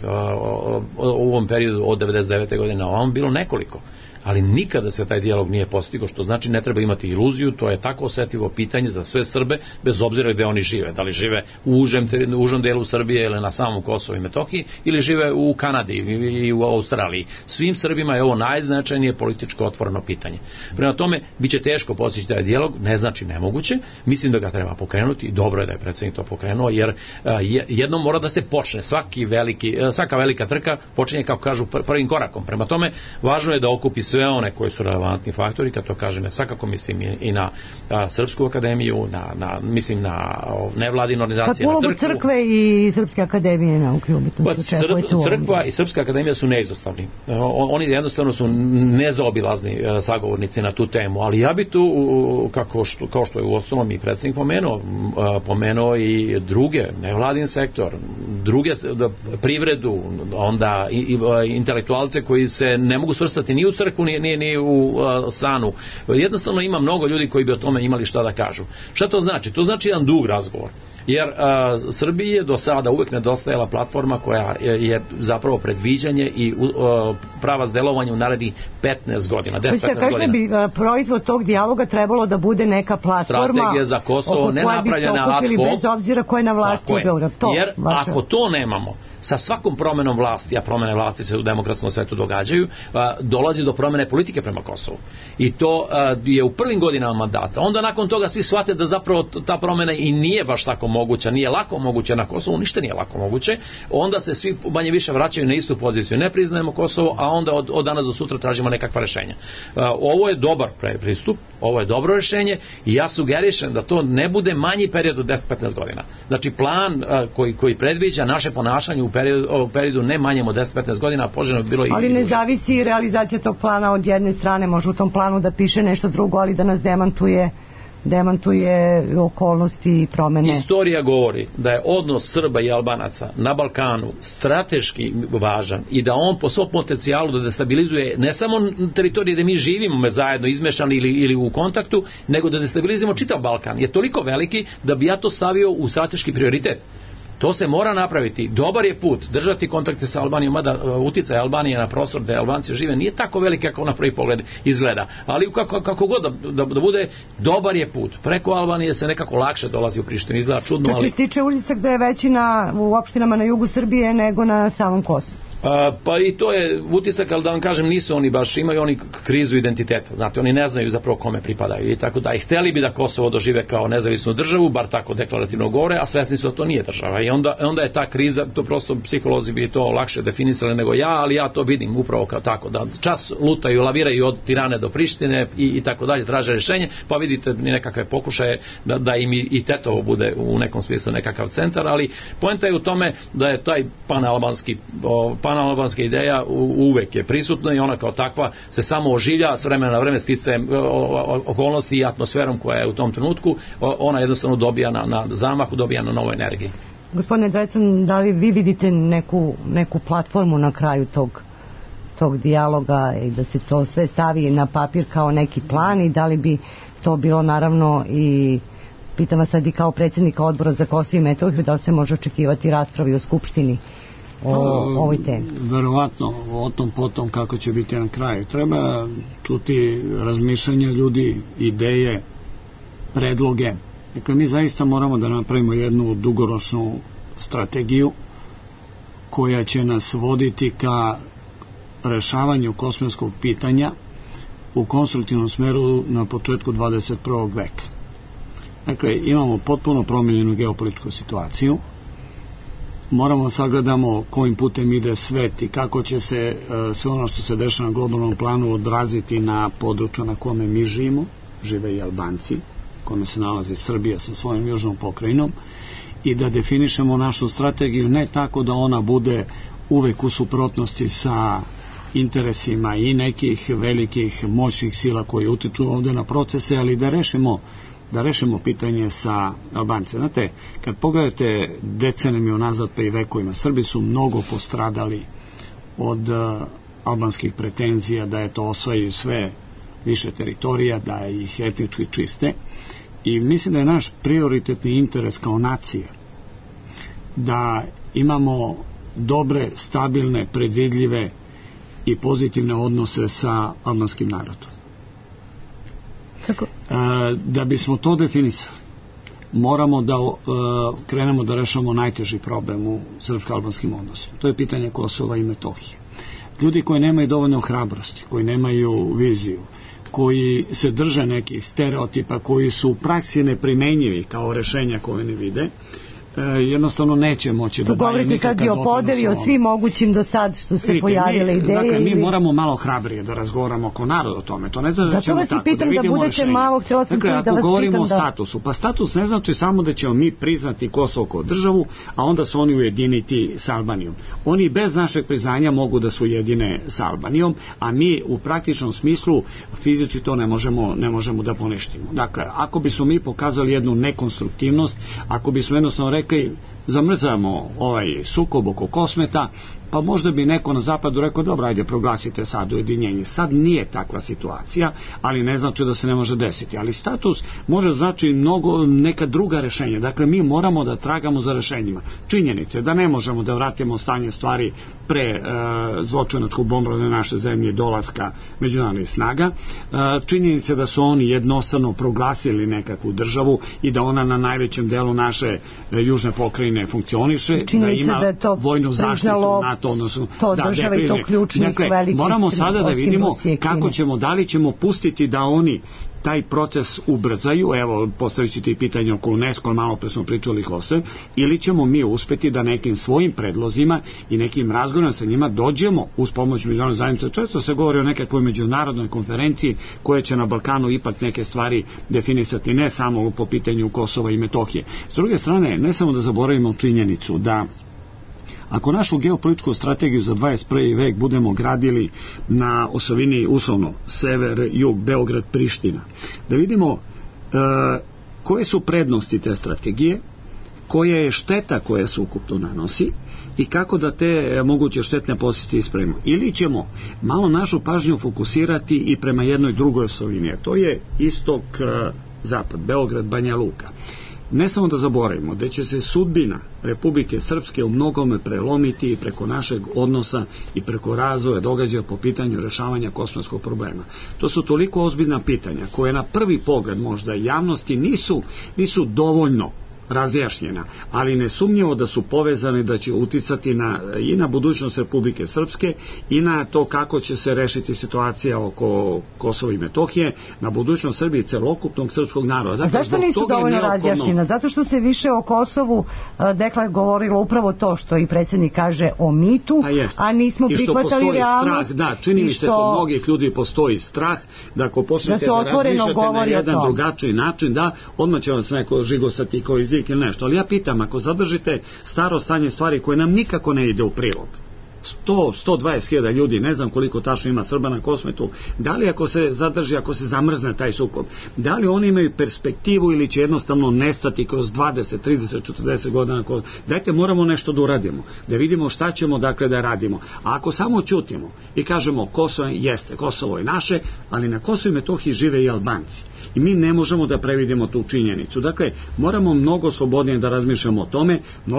ovom periodu od 99. godine na ovom, bilo nekoliko. Ali nikada se taj dijalog nije postigao, što znači ne treba imati iluziju, to je tako osetljivo pitanje za sve Srbe, bez obzira gde oni žive. Da li žive u užem delu Srbije ili na samom Kosovu i Metohiji, ili žive u Kanadi i u Australiji. Svim Srbima je ovo najznačajnije političko otvoreno pitanje. Prema tome, bit će teško postići taj dijalog, ne znači nemoguće, mislim da ga treba pokrenuti i dobro je da je predsjednik to pokrenuo, jer jednom mora da se počne. Svaka velika trka počinje, kako kažu, prvim korakom. Prema tome, važno je da okupi sve one koji su relevantni faktori, kad to kažem, svakako mislim i na Srpsku akademiju, mislim na nevladine organizacije, na crkvu. Crkve i Srpske akademije nauke umjetnosti. Crkva i Srpska akademija su neizostavni. Oni jednostavno su nezaobilazni sagovornici na tu temu, ali ja bi tu, kao što je u ostalom i predsjednik pomenuo i druge, nevladin sektor, druge privredu, onda intelektualce koji se ne mogu svrstati ni u crkvu, ni u SANU. Jednostavno ima mnogo ljudi koji bi o tome imali šta da kažu. Šta to znači? To znači jedan dug razgovor. Jer Srbiji je do sada uvek nedostajala platforma koja je zapravo predviđanje i pravac delovanja u narednih 15 godina, 10-15 godina. Kažete bi proizvod tog dijaloga trebalo da bude neka platforma strategija za Kosovo, ne napravljena ad hoc, bez obzira ko je na vlasti u Beogradu. Jer ako to nemamo, sa svakom promenom vlasti, a promene vlasti se u demokratskom svetu događaju, dolazi do promene politike prema Kosovu. I to je u prvim godinama mandata. Onda nakon toga svi shvate da zapravo ta promena i nije baš tako moguća, nije lako moguće na Kosovu, ništa nije lako moguće. Onda se svi manje više vraćaju na istu poziciju. Ne priznajemo Kosovo, a onda od danas do sutra tražimo nekakva rešenja. Ovo je dobar pristup, ovo je dobro rešenje i ja sugerišem da to ne bude manji period od 10-15 godina. Znači plan koji predviđa naše ponašanje u periodu ne manjem od 10-15 godina, poželjno bi bilo i... Ali ne zavisi realizacija tog plana od jedne strane, može u tom planu da piše nešto drugo, ali da nas demantuje okolnosti i promene. Istorija govori da je odnos Srba i Albanaca na Balkanu strateški važan i da on po svom potencijalu da destabilizuje ne samo teritorije gde mi živimo zajedno izmešani ili u kontaktu, nego da destabilizujemo čitav Balkan. Je toliko veliki da bi ja to stavio u strateški prioritet. To se mora napraviti. Dobar je put držati kontakte sa Albanijom, mada uticaj Albanije na prostor gde Albanci žive nije tako veliki kako na prvi pogled izgleda. Ali kako god da bude, dobar je put. Preko Albanije se nekako lakše dolazi u Prištinu. Izgleda čudno, ali... Znači stiče utisak da je veći u opštinama na jugu Srbije nego na samom Kosovu? Pa i to je utisak, ali da vam kažem, nisu oni baš, imaju oni krizu identiteta, znate, oni ne znaju zapravo kome pripadaju i tako da, i hteli bi da Kosovo dožive kao nezavisnu državu, bar tako deklarativno govore, a svesni su da to nije država i onda je ta kriza, to prosto psiholozi bi to lakše definisali nego ja, ali ja to vidim upravo kao tako, da čas lutaju, laviraju od Tirane do Prištine i tako dalje, traže rešenje, pa vidite nekakve pokušaje da im i Tetovo bude u nekom smislu nekakav centar, ali poenta je u tome da je taj panalbanska ideja uvek je prisutna i ona kao takva se samo oživlja s vremena na vreme sticajem okolnosti i atmosferom koja je u tom trenutku, ona jednostavno dobija na zamahu, dobija na novoj energiji. Gospodine Drecun, da li vi vidite neku platformu na kraju tog dijaloga i da se to sve stavi na papir kao neki plan i da li bi to bilo naravno i pitam vas sad i kao predsjednika odbora za Kosovo i Metohiju, da li se može očekivati raspravi u Skupštini o ovoj temi? Verovatno, o tom potom kako će biti na kraju. Treba čuti razmišljanja ljudi, ideje, predloge. Dakle, mi zaista moramo da napravimo jednu dugoročnu strategiju koja će nas voditi ka rešavanju kosovskog pitanja u konstruktivnom smeru na početku 21. veka. Dakle, imamo potpuno promijenjenu geopolitičku situaciju, moramo sagledamo kojim putem ide svet i kako će se sve ono što se dešava na globalnom planu odraziti na području na kome mi živimo, žive i Albanci, kome se nalazi Srbija sa svojom južnom pokrajinom, i da definišemo našu strategiju ne tako da ona bude uvek u suprotnosti sa interesima i nekih velikih moćnih sila koji utiču ovde na procese, ali da rešimo pitanje sa Albancima. Znate, kad pogledate decenijama unazad pa i vekovima, Srbi su mnogo postradali od albanskih pretenzija da osvajaju sve više teritorija, da ih etnički čiste, i mislim da je naš prioritetni interes kao nacije da imamo dobre, stabilne, predvidljive i pozitivne odnose sa albanskim narodom. Da bismo to definisali, moramo da krenemo da rešamo najteži problem u srpsko-albanskim odnosima. To je pitanje Kosova i Metohije. Ljudi koji nemaju dovoljno hrabrosti, koji nemaju viziju, koji se drže nekih stereotipa, koji su u praksi neprimenjivi kao rešenja koje ne vide, jednostavno neće moći da daje nikakav doprinos. Govorite sad i o podeli, o svim mogućim do sad što se pojavile ideje. Dakle, mi moramo malo hrabrije da razgovaramo oko naroda o tome. To ne znači da ćemo tako da vidimo rešenje. Dakle, ako govorimo o statusu, pa status ne znači samo da ćemo mi priznati Kosovo kao državu, a onda se oni ujediniti sa Albanijom. Oni bez našeg priznanja mogu da se ujedine sa Albanijom, a mi u praktičnom smislu fizički to ne možemo da poništimo. Dakle, ako bismo mi pokazali jednu nekonstruktivnost, ako bismo jednostavno rekli zamrzamo ovaj sukob oko Kosmeta, pa možda bi neko na zapadu rekao, dobro, ajde, proglasite sad ujedinjenje. Sad nije takva situacija, ali ne znači da se ne može desiti. Ali status može znači neka druga rešenja. Dakle, mi moramo da tragamo za rešenjima. Činjenice da ne možemo da vratimo stanje stvari pre zločinačkog bombardovanja naše zemlje i dolaska međunarodnih snaga. Činjenice da su oni jednostavno proglasili nekakvu državu i da ona na najvećem delu naše južne pokrajine funkcioniše, da ima vojnu zaštitu NATO, odnosno države i to ključnih velikih. Moramo sada da vidimo kako ćemo, da li ćemo pustiti da oni taj proces ubrzaju, evo, postavit ćete i pitanje oko UNESCO, malo pre smo pričali Kosovo, ili ćemo mi uspeti da nekim svojim predlozima i nekim razgovorima sa njima dođemo uz pomoć međunarodne zajednice. Često se govori o nekakvoj međunarodnoj konferenciji koja će na Balkanu ipak neke stvari definisati, ne samo po pitanju Kosova i Metohije. S druge strane, ne samo da zaboravimo činjenicu da ako našu geopolitičku strategiju za 21. vek budemo gradili na osovini uslovno sever, jug, Beograd, Priština, da vidimo koje su prednosti te strategije, koja je šteta koja se ukupno nanosi i kako da te moguće štetne posljedice ispravimo. Ili ćemo malo našu pažnju fokusirati i prema jednoj drugoj osovini, a to je istok, zapad, Beograd, Banja Luka. Ne samo da zaboravimo da će se sudbina Republike Srpske u mnogome prelomiti i preko našeg odnosa i preko razvoja događaja po pitanju rešavanja kosovskog problema. To su toliko ozbiljna pitanja koje na prvi pogled možda javnosti nisu dovoljno razjašnjena, ali nesumnjivo da su povezane, da će uticati i na budućnost Republike Srpske i na to kako će se rešiti situacija oko Kosova i Metohije, na budućnost Srbije i celokupnog srpskog naroda. Dakle, zašto nisu dovoljno razjašnjena? Zato što se više o Kosovu govorilo upravo to što i predsjednik kaže o mitu, a nismo prihvatali realnost. Da, čini mi se kod mnogih ljudi postoji strah da ako počnete da razmišljate na jedan drugačiji način, da odmah će vam se neko žigosati kao iz ili nešto, ali ja pitam, ako zadržite staro stanje stvari koje nam nikako ne ide u prilog, 120.000 ljudi, ne znam koliko tačno ima Srba na Kosmetu, da li ako se zadrži, ako se zamrzne taj sukob, da li oni imaju perspektivu ili će jednostavno nestati kroz 20, 30, 40 godina? Dajte, moramo nešto da uradimo, da vidimo šta ćemo dakle da radimo. A ako samo ćutimo i kažemo Kosovo je naše, ali na Kosovo i Metohiji žive i Albanci. i mi ne možemo da previdimo tu činjenicu. Dakle, moramo mnogo slobodnije da razmišljamo o tome,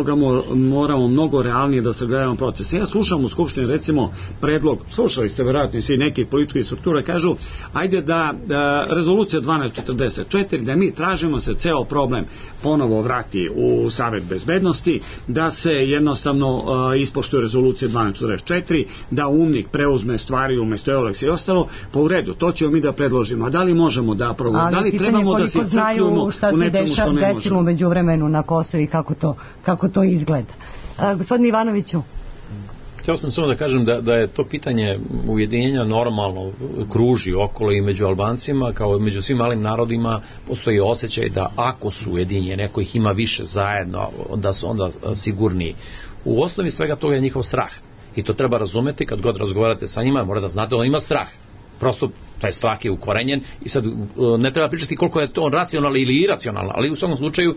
moramo mnogo realnije da sagledamo proces. Ja slušam u Skupštini recimo predlog, slušali ste verovatno svi nekih političkih struktura, kažu ajde da rezolucija 1244, da mi tražimo se ceo problem ponovo vrati u Savet bezbednosti, da se jednostavno ispoštuje rezolucija 1244, da UNMIK preuzme stvari umesto EULEX i ostalo, pa u redu, to ćemo mi da predložimo. A da li možemo da provodimo? Da li trebamo da se crkljujemo u nečemu što ne možemo? Desilo među vremenu na Kosovu i kako to izgleda. Gospodine Ivanoviću. Htio sam samo da kažem da je to pitanje ujedinjenja normalno kruži okolo i među Albancima, kao i među svim malim narodima postoji osjećaj da ako su ujedinjeni, neko ih ima više zajedno, da su onda sigurniji. U osnovi svega toga je njihov strah. I to treba razumeti kad god razgovarate sa njima, morate da znate da on ima strah. Prosto taj strah je ukorenjen i sad ne treba pričati koliko je to racionalno ili iracionalno, ali u svakom slučaju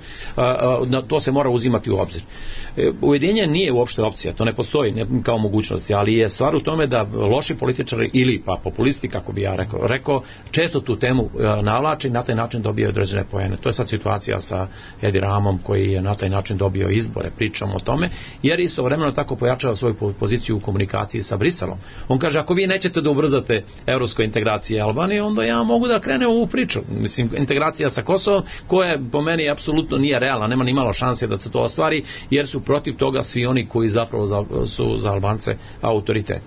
to se mora uzimati u obzir. Ujedinjenje nije uopšte opcija, to ne postoji kao mogućnosti, ali je stvar u tome da loši političari ili pa populisti, kako bi ja rekao, često tu temu navlače i na taj način dobijaju određene poene. To je sad situacija sa Edi Ramom koji je na taj način dobio izbore, pričamo o tome, jer istovremeno tako pojačava svoju poziciju u komunikaciji sa Briselom. On kaže, ako vi nećete da ubrzate evropskoj integraciji Albanije, onda ja mogu da krenem u ovu priču. Mislim, integracija sa Kosovom, koja po meni apsolutno nije realna, nema ni malo šanse da se to ostvari, jer su protiv toga svi oni koji zapravo su za Albance autoritet.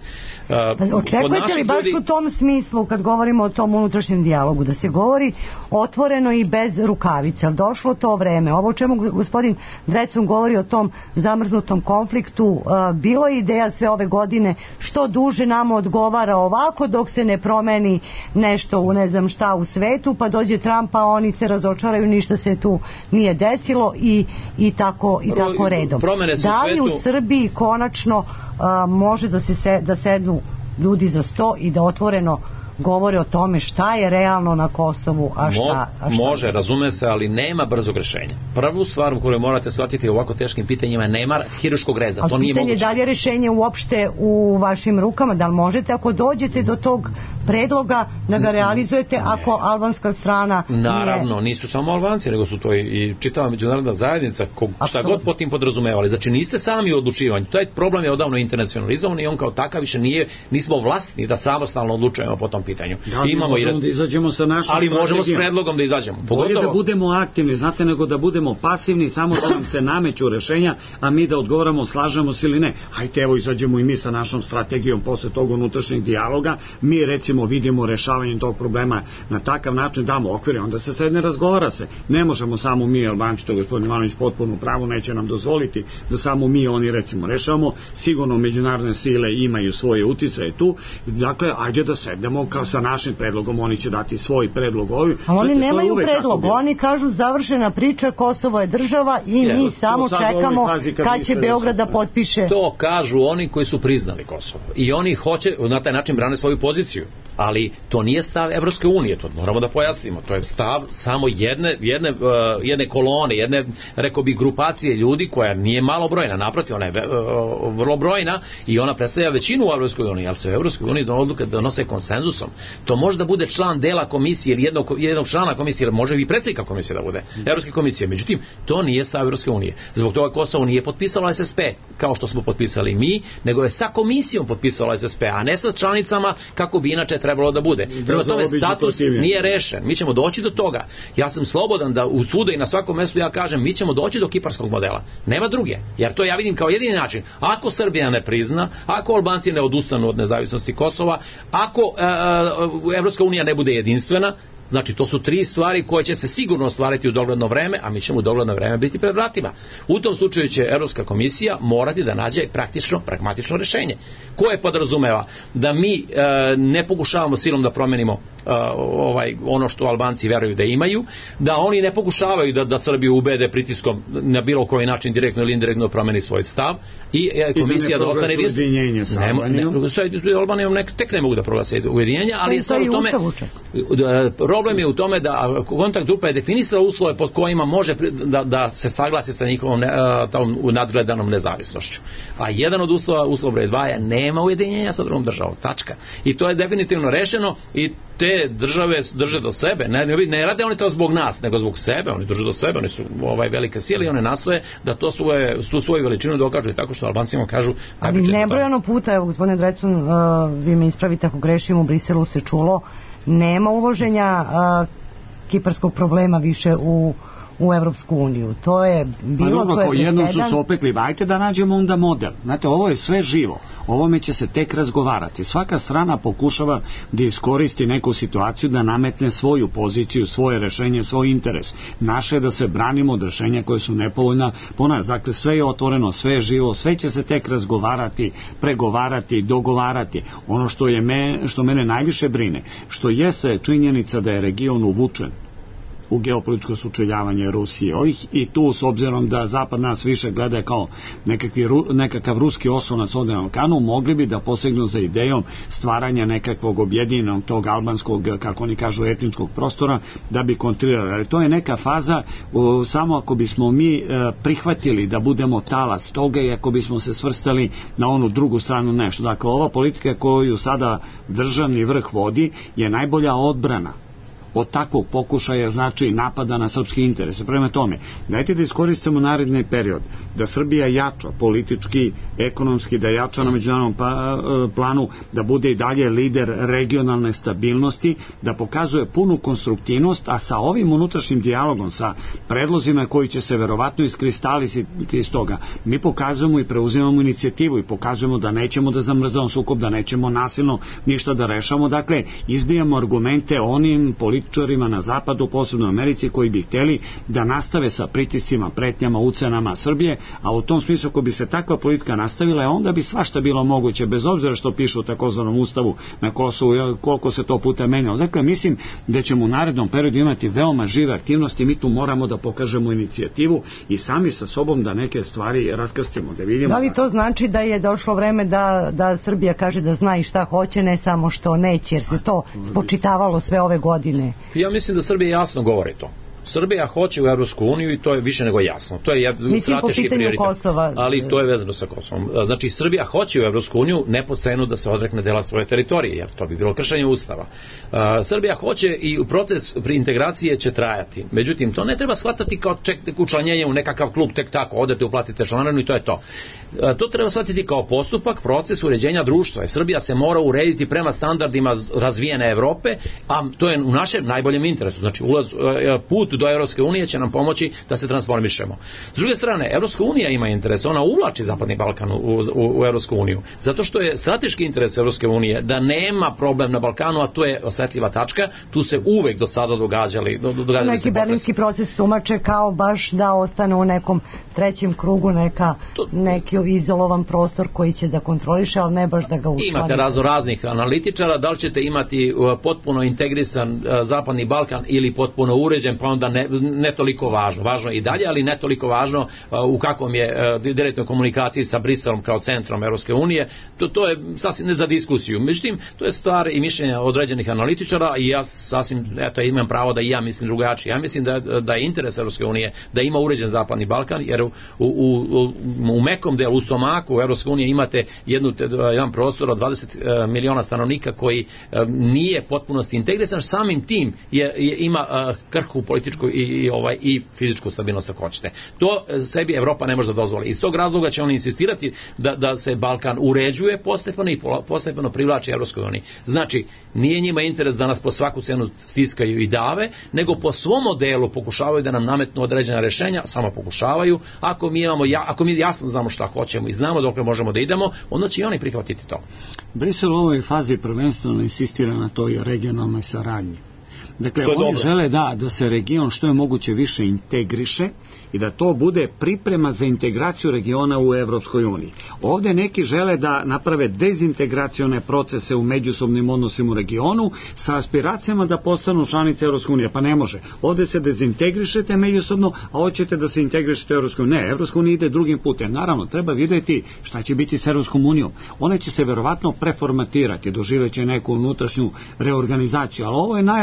Očekujete li baš u tom smislu, kad govorimo o tom unutrašnjem dijalogu, da se govori otvoreno i bez rukavice? Ali došlo to vreme, ovo o čemu gospodin Drecun govori o tom zamrznutom konfliktu, bilo je ideja sve ove godine što duže nama odgovara ovako dok se ne promeni nešto u ne znam šta u svetu, pa dođe Trump, pa oni se razočaraju, ništa se tu nije desilo i tako redom. Da li u Srbiji konačno može da sednu ljudi za sto i da otvoreno govore o tome šta je realno na Kosovu, a šta može, razume se, ali nema brzog rešenja. Prvu stvar koju morate shvatiti u ovako teškim pitanjima, nema hirurškog reza, to nije moguće. Ali pitanje da li je rešenje uopšte u vašim rukama, da li možete ako dođete do tog predloga da ga realizujete ako albanska strana Naravno, nisu samo Albanci, nego su to i čitava međunarodna zajednica, šta god po tim podrazumevali. Znači niste sami u odlučivanju, taj problem je odavno internacionalizovan i on kao takav više nismo vlasni da samostalno odlučujemo po tom pitanju. Da, imamo možemo da izađemo sa našom ali možemo s predlogom da izađemo. Bolje da budemo aktivni, znate, nego da budemo pasivni, samo da nam se nameću rešenja, a mi da odgovaramo slažemo se ili ne. Hajde, evo izađemo i mi sa našom strategijom posle tog unutrašnjeg dijaloga, mi recimo vidimo rešavanje tog problema na takav način, damo okvire, onda se sedne, razgovara se. Ne možemo samo mi, Albanci, to gospodin Ivanović potpuno pravo, neće nam dozvoliti da samo mi oni recimo rešavamo, sigurno međunarodne sile imaju svoje uticaje tu, dakle, ajde da sednemo sa našim predlogom, oni će dati svoj predlog ovim. Ali oni nemaju predlog, oni kažu završena priča, Kosovo je država i mi samo čekamo kad će Beograd da potpiše. To kažu oni koji su priznali Kosovo i oni hoće na taj način brane svoju poziciju, ali to nije stav Evropske unije, to moramo da pojasnimo, to je stav samo jedne kolone, jedne, rekao bi, grupacije ljudi koja nije malo brojna, naprotiv, ona je vrlo brojna i ona predstavlja većinu u Evropskoj uniji, ali se u Evropskoj uniji odluke donose konsenzusom. To može da bude član dela komisije ili jednog člana komisije, ili može i predsjednika komisije da bude, Evropske komisije. Međutim, to nije stav Evropske unije. Zbog toga Kosovo nije potpisalo SSP, kao što smo potpisali mi, nego je sa komisijom potpisalo SSP, a ne sa članicama kako bi inače trebalo da bude. Prema tome, status nije rešen. Mi ćemo doći do toga. Ja sam slobodan da u sudu i na svakom mjestu ja kažem, mi ćemo doći do kiparskog modela. Nema druge. Jer to ja vidim kao jedini način. Ako Srbija ne prizna, ako Albanci ne odustanu od nezavisnosti Kosova, ako Evropska unija ne bude jedinstvena, znači to su tri stvari koje će se sigurno ostvariti u dogledno vreme, a mi ćemo u dogledno vreme biti pred vratima. U tom slučaju će Evropska komisija morati da nađe pragmatično rešenje, koje podrazumeva da mi ne pokušavamo silom da promenimo ono što Albanci veruju da imaju, da oni ne pokušavaju da Srbiju ubede pritiskom na bilo koji način direktno ili indirektno promeni svoj stav i komisija da ostane Albanijom tek ne mogu da proglase ujedinjenje, ali je stvar u tome problem je u tome da kontakt grupa je definisala uslove pod kojima može da se saglasi sa njihovom nadgledanom nezavisnošću. A jedan od uslova broj 2 je nema ujedinjenja sa drugom državom. Tačka. I to je definitivno rešeno i te države drže do sebe. Ne rade oni to zbog nas, nego zbog sebe. Oni drže do sebe, oni su velike sile i one nastoje da to svoju veličinu dokažu i tako što Albancima kažu. Ali nebrojano puta, evo gospodine Drecun, vi me ispravite ako grešim, u Briselu se čulo, nema uvoženja kiparskog problema više u Evropsku uniju. To je bilo, to je presedan. Jednom su se opekli, ajte da nađemo onda model. Znate, ovo je sve živo. Ovome će se tek razgovarati. Svaka strana pokušava da iskoristi neku situaciju, da nametne svoju poziciju, svoje rešenje, svoj interes. Naše je da se branimo od rešenja koje su nepovoljna po nas. Dakle, sve je otvoreno, sve je živo, sve će se tek razgovarati, pregovarati, dogovarati. Ono što mene najviše brine, što jeste činjenica da je region uvučen u geopolitičko sučeljavanje Rusije i tu, s obzirom da Zapad nas više gleda kao nekakav ruski oslonac ovdje na Balkanu, mogli bi da posegnu za idejom stvaranja nekakvog objedinjenog tog albanskog, kako oni kažu, etničkog prostora, da bi kontrirali. Ali to je neka faza, samo ako bismo mi prihvatili da budemo talas toga i ako bismo se svrstali na onu drugu stranu nešto. Dakle, ova politika koju sada državni vrh vodi je najbolja odbrana od takvog pokušaja, znači napada na srpski interese. Prema tome, dajte da iskoristimo naredni period, da Srbija jača politički, ekonomski, da jača na međunarodnom planu, da bude i dalje lider regionalne stabilnosti, da pokazuje punu konstruktivnost, a sa ovim unutrašnjim dijalogom, sa predlozima koji će se verovatno iskristalisati iz toga, mi pokazujemo i preuzimamo inicijativu i pokazujemo da nećemo da zamrzamo sukob, da nećemo nasilno ništa da rešamo. Dakle, izbijamo argumente onim političarima na zapadu, posebno u Americi, koji bi hteli da nastave sa pritiscima, pretnjama, ucenama Srbije, a u tom smislu ako bi se takva politika nastavila, onda bi svašta bilo moguće, bez obzira što piše u takozvanom ustavu na Kosovu, koliko se to puta menjalo. Dakle, mislim da ćemo u narednom periodu imati veoma žive aktivnosti, mi tu moramo da pokažemo inicijativu i sami sa sobom da neke stvari raskrstimo, da vidimo. Da li to znači da je došlo vreme da Srbija kaže da zna i šta hoće, ne samo što neće, jer se to spočitavalo sve ove godine? Ja mislim da Srbija jasno govori to. Srbija hoće u Evropsku uniju i to je više nego jasno. To je strateški prioritet. Kosova, ali to je vezano sa Kosovom. Znači, Srbija hoće u Evropsku uniju ne po cenu da se odrekne dela svoje teritorije, jer to bi bilo kršenje ustava. Srbija hoće i proces integracije će trajati. Međutim, to ne treba shvatati kao učlanjenje u nekakav klub tek tako, odete, uplatite članarinu i to je to. To treba shvatiti kao postupak, proces uređenja društva. Srbija se mora urediti prema standardima razvijene Evrope, a to je u našem najboljem interesu. Znači, put do Evropske unije će nam pomoći da se transformišemo. S druge strane, Evropska unija ima interes, ona uvlači Zapadni Balkan u Evropsku uniju, zato što je strateški interes Evropske unije da nema problem na Balkanu, a to je osetljiva tačka, tu se uvek do sada događali neki berlinski proces tumače kao baš da ostane u nekom trećem krugu neki izolovan prostor koji će da kontroliše, ali ne baš da ga učlani. Imate raznih analitičara, da li ćete imati potpuno integrisan Zapadni Balkan ili potpuno uređen, pa onda ne toliko važno i dalje, ali ne toliko važno u kakvom je direktnoj komunikaciji sa Briselom kao centrom Evropske unije, to je sasvim ne za diskusiju. Međutim, to je stvar i mišljenja određenih analitičara i ja sasvim, imam pravo da i ja mislim drugačije. Ja mislim da je interes Evropske unije da ima uređen Zapadni Balkan, jer u mekom delu, u stomaku Evropske unije imate jedan prostor od 20 miliona stanovnika koji nije potpunosti integrisan, samim tim ima krhku političku i fizičku stabilnost ako hoćete. To sebi Evropa ne može da dozvoli. Iz tog razloga će oni insistirati da se Balkan uređuje postepeno i postepeno privlači Evropskoj uniji. Znači, nije njima interes da nas po svaku cenu stiskaju i dave, nego po svom modelu pokušavaju da nam nametnu određena rešenja, samo pokušavaju. Ako mi jasno znamo šta hoćemo i znamo dokle možemo da idemo, onda će i oni prihvatiti to. Brisel u ovoj fazi prvenstveno insistira na toj regionalnoj saradnji. Dakle, oni žele da se region što je moguće više integriše i da to bude priprema za integraciju regiona u Evropskoj uniji. Ovdje neki žele da naprave dezintegracione procese u međusobnim odnosima u regionu sa aspiracijama da postanu članice Evropske unije. Pa ne može. Ovdje se dezintegrišete međusobno, a hoćete da se integrišete u Evropskoj uniji. Ne, Evropska unija ide drugim putem. Naravno, treba vidjeti šta će biti s Evropskom unijom. Ona će se verovatno preformatirati, doživeće neku unutrašnju reorganizaciju, ali ovo je najvažnije. Da,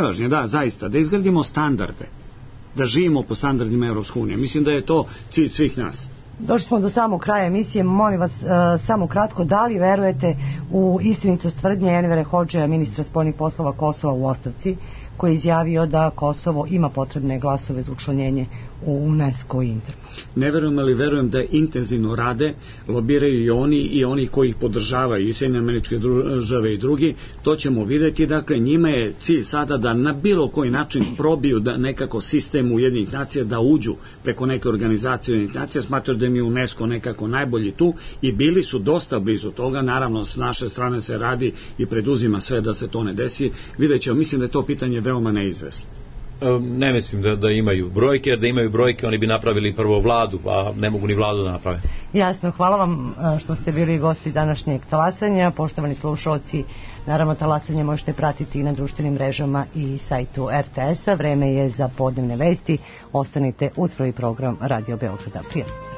zaista, da izgradimo standarde, da živimo po standardima Evropske unije. Mislim da je to cilj svih nas. Došli smo do samog kraja emisije. Molim vas samo kratko, da li verujete u istinitost tvrdnje Envera Hodžeja, ministra spoljnih poslova Kosova u ostavci, koji je izjavio da Kosovo ima potrebne glasove za učlanjenje u UNESCO i Interpol? Ne verujem, ali verujem da intenzivno rade, lobiraju i oni koji ih podržavaju, i Sjedinjene Američke Države i drugi. To ćemo vidjeti. Dakle, njima je cilj sada da na bilo koji način probiju da nekako sistem Ujedinjenih nacija, da uđu preko neke organizacije Ujedinjenih nacija. Smatraju da im je UNESCO nekako najbolji tu i bili su dosta blizu toga. Naravno, s naše strane se radi i preduzima sve da se to ne desi. Vidjet ćemo, mislim da je to pitanje veoma neizvesno. Ne mislim da imaju brojke, jer da imaju brojke oni bi napravili prvo vladu, a ne mogu ni vladu da naprave. Jasno, hvala vam što ste bili gosti današnjeg talasanja. Poštovani slušalci, naravno talasanje možete pratiti i na društvenim mrežama i sajtu RTS-a. Vreme je za podnevne vesti. Ostanite uz prvi program Radio Beograda. Prijatno.